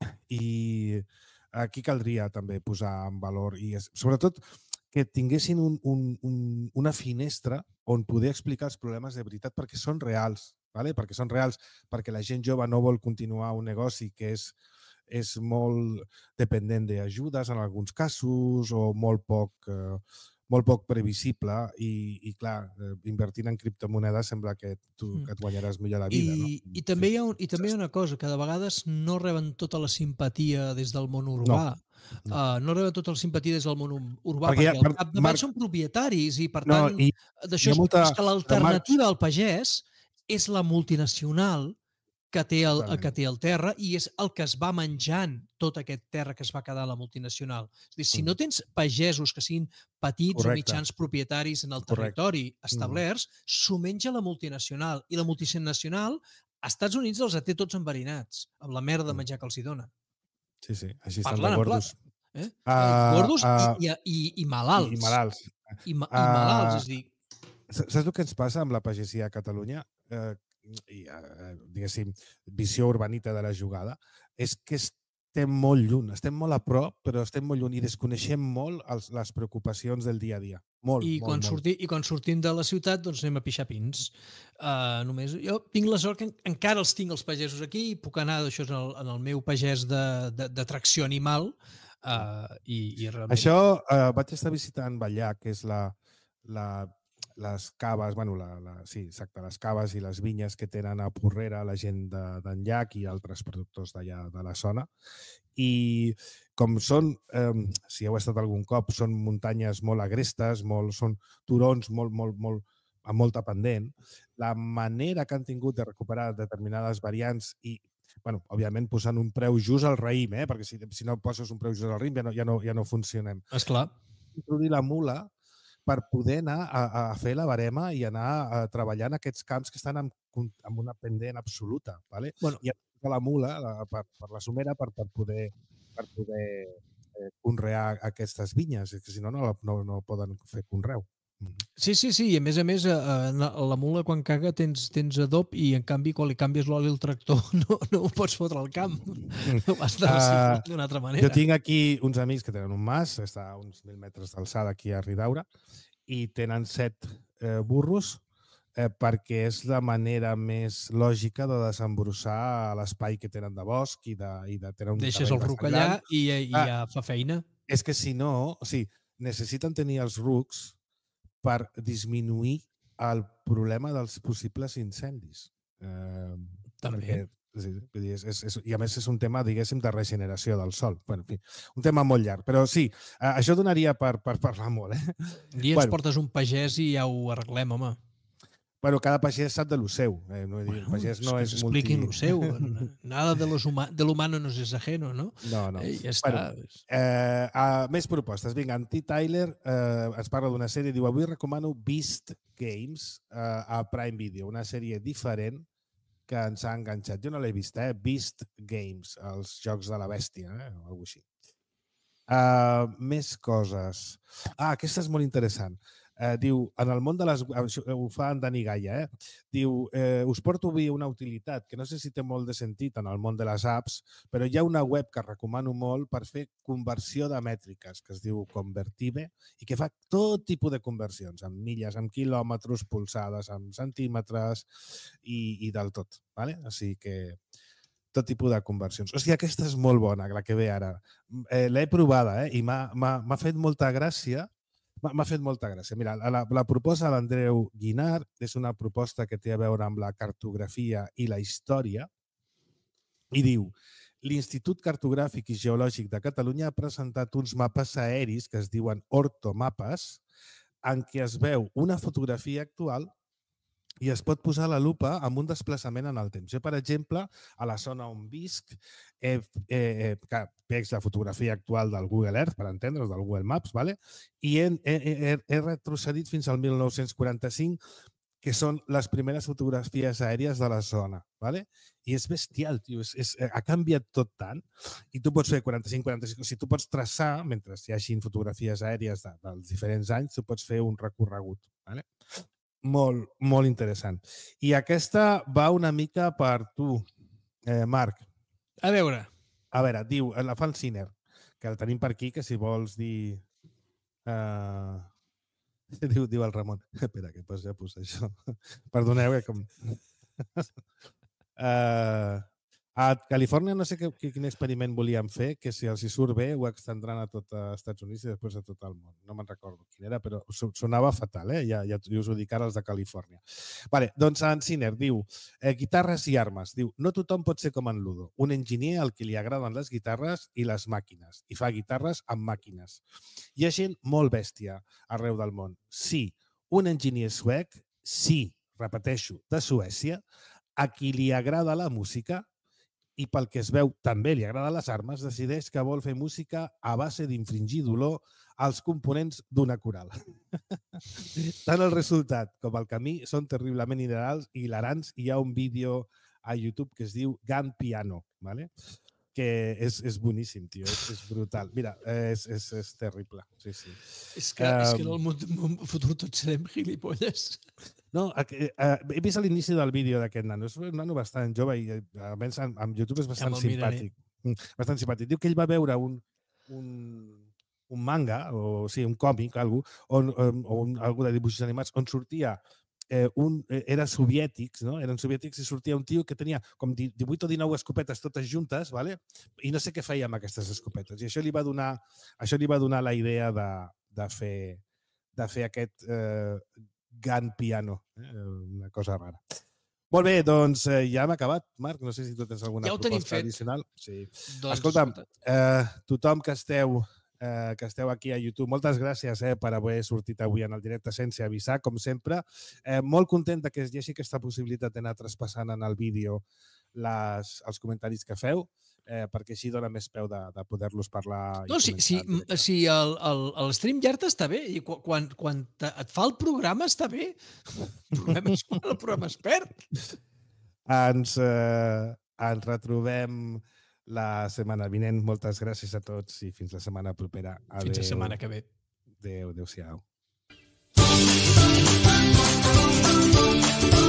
i aquí caldria també posar en valor i és, sobretot que tinguessin un, un, un, una finestra on poder explicar els problemes de veritat perquè són reals, ¿vale? perquè són reals, perquè la gent jove no vol continuar un negoci que és, és molt dependent d'ajudes en alguns casos o molt poc, eh, molt poc previsible i, i clar, eh, invertint en criptomonedes sembla que tu que et guanyaràs millor la vida. I, no? i, també hi ha un, I també hi ha una cosa, que de vegades no reben tota la simpatia des del món urbà. No, no. Uh, no reben tota la simpatia des del món urbà, perquè, perquè al capdavall Marc... són propietaris i per no, tant i, d'això molta... és que l'alternativa Marc... al pagès és la multinacional que té, el, que té el terra i és el que es va menjant tot aquest terra que es va quedar a la multinacional. És a dir, si no tens pagesos que siguin petits Correcte. o mitjans propietaris en el territori Correcte. establerts, mm. s'ho menja la multinacional. I la multinacional, als Estats Units els té tots enverinats amb la merda de menjar que els hi dona. Sí, sí, així estan de gordos. Eh? Uh, gordos uh, i, i, i, i malalts. I, i malalts. I, ma, uh, i malalts, és a dir... Saps el que ens passa amb la pagesia a Catalunya? Eh, i, eh, diguéssim, visió urbanita de la jugada, és que estem molt lluny, estem molt a prop, però estem molt lluny i desconeixem molt els, les preocupacions del dia a dia. Molt, I, molt, quan molt. Surti, I quan sortim de la ciutat, doncs anem a pixar pins. Uh, només, jo tinc la sort que encara els tinc els pagesos aquí i puc anar d'això en, el, en el meu pagès de, de, de tracció animal. Uh, i, i realment... Això, uh, vaig estar visitant Vallà, que és la, la les caves, bueno, la, la, sí, exacte, les caves i les vinyes que tenen a Porrera la gent d'Enllac i altres productors d'allà de la zona. I com són, eh, si heu estat algun cop, són muntanyes molt agrestes, molt, són turons molt, molt, molt, amb molta pendent, la manera que han tingut de recuperar determinades variants i, bueno, òbviament posant un preu just al raïm, eh? Perquè si, si no poses un preu just al raïm ja no, ja no, ja no funcionem. Esclar. Introduir la mula per poder anar a, a fer la barema i anar a treballar en aquests camps que estan amb, amb una pendent absoluta. ¿vale? Bueno. I la mula la, per, per la somera per, per poder, per poder eh, conrear aquestes vinyes, que si no, no, no, no poden fer conreu. Sí, sí, sí, i a més a més, a la mula quan caga tens, tens adob i en canvi quan li canvies l'oli al tractor no, no ho pots fotre al camp, no vas de reciclar d'una altra manera. Jo tinc aquí uns amics que tenen un mas, està a uns mil metres d'alçada aquí a Ridaura, i tenen set eh, burros eh, perquè és la manera més lògica de desembrossar l'espai que tenen de bosc i de, i de tenir un Deixes el ruc allà i, i ah, ja fa feina. És que si no, o sigui, necessiten tenir els rucs per disminuir el problema dels possibles incendis. Eh, També. Perquè, sí, és, és, és, I a més és un tema, diguéssim, de regeneració del sol. Bueno, en fi, un tema molt llarg. Però sí, eh, això donaria per, per parlar molt. Eh? Un dia ens bueno. portes un pagès i ja ho arreglem, home. Bueno, cada pagès sap de lo seu. Eh? No, bueno, el pagès no és és multi... expliquin lo seu. Nada de, los huma... de l'humano no és ajeno, no? No, no. Eh, ja està. Bueno, eh, uh, més propostes. Vinga, en T. Tyler eh, ens parla d'una sèrie. Diu, avui recomano Beast Games eh, a Prime Video, una sèrie diferent que ens ha enganxat. Jo no l'he vist, eh? Beast Games, els jocs de la bèstia, eh? o alguna cosa així. Uh, més coses. Ah, aquesta és molt interessant. Eh, diu, en el món de les... Ho fa en Dani Gaia, eh? Diu, eh, us porto avui una utilitat que no sé si té molt de sentit en el món de les apps, però hi ha una web que recomano molt per fer conversió de mètriques, que es diu Convertive, i que fa tot tipus de conversions, amb milles, amb quilòmetres, polsades, amb centímetres i, i del tot. ¿vale? O sigui que tot tipus de conversions. O sigui, aquesta és molt bona, la que ve ara. Eh, L'he provada eh? i m'ha fet molta gràcia. M'ha fet molta gràcia. Mira, la, la proposta de l'Andreu Guinart és una proposta que té a veure amb la cartografia i la història i diu, l'Institut Cartogràfic i Geològic de Catalunya ha presentat uns mapes aeris que es diuen ortomapes en què es veu una fotografia actual i es pot posar la lupa amb un desplaçament en el temps. Jo, per exemple, a la zona on visc, he, he, he, veig la fotografia actual del Google Earth, per entendre's, del Google Maps, ¿vale? i he, he, he, he retrocedit fins al mil nou-cents quaranta-cinc, que són les primeres fotografies aèries de la zona. ¿vale? I és bestial, tio. És, és, ha canviat tot tant. I tu pots fer quaranta-cinc quaranta-cinc, o sigui, tu pots traçar, mentre hi hagi fotografies aèries de, dels diferents anys, tu pots fer un recorregut. ¿vale? Molt, molt interessant. I aquesta va una mica per tu, eh, Marc. A veure. A veure, diu, la fa el Ciner, que el tenim per aquí, que si vols dir... Uh... Diu, diu el Ramon. Espera, que posa, posa això. Perdoneu, eh, com... uh... A Califòrnia no sé que, quin experiment volíem fer, que si els hi surt bé ho extendran a tot els Estats Units i després a tot el món. No me'n recordo quin era, però sonava fatal, eh? Ja, ja us ho dic ara, els de Califòrnia. Vale, doncs en Ciner diu, eh, guitarres i armes. Diu, no tothom pot ser com en Ludo. Un enginyer al que li agraden les guitarres i les màquines. I fa guitarres amb màquines. Hi ha gent molt bèstia arreu del món. Sí, un enginyer suec, sí, repeteixo, de Suècia, a qui li agrada la música i pel que es veu també li agraden les armes, decideix que vol fer música a base d'infringir dolor als components d'una coral. Tant el resultat com el camí són terriblement hilarants i hilarants. Hi ha un vídeo a YouTube que es diu Gun Piano, ¿vale? que és, és boníssim, tio, és, és brutal. Mira, és, és, és terrible. Sí, sí. És que, um, és que en el món futur tots serem gilipolles. No, he vist a l'inici del vídeo d'aquest nano. És un nano bastant jove i a més amb YouTube és bastant simpàtic. Bastant simpàtic. Diu que ell va veure un, un, un manga, o sí, un còmic, algú, on, on, o un, algú de dibuixos animats, on sortia eh, un, era soviètics, no? Eren soviètics i sortia un tio que tenia com divuit o dinou escopetes totes juntes, ¿vale? I no sé què feia amb aquestes escopetes. I això li va donar, això li va donar la idea de, de, fer, de fer aquest... Eh, Gun Piano. Eh? Una cosa rara. Molt bé, doncs eh, ja hem acabat. Marc, no sé si tu tens alguna Ja ho tenim proposta fet. addicional. Sí. Doncs, Escolta'm, eh, tothom que esteu, eh, que esteu aquí a YouTube, moltes gràcies eh, per haver sortit avui en el directe sense avisar, com sempre. Eh, molt content que hi hagi aquesta possibilitat d'anar traspassant en el vídeo les, els comentaris que feu, eh, perquè així dona més peu de, de poder-los parlar. No, si, si, si el, el, el stream llarg està bé i quan, quan, quan et fa el programa està bé. El problema és quan el programa es perd. Ens, eh, ens retrobem la setmana vinent. Moltes gràcies a tots i fins la setmana propera. Adéu. Fins la setmana que ve. Adéu, adéu-siau.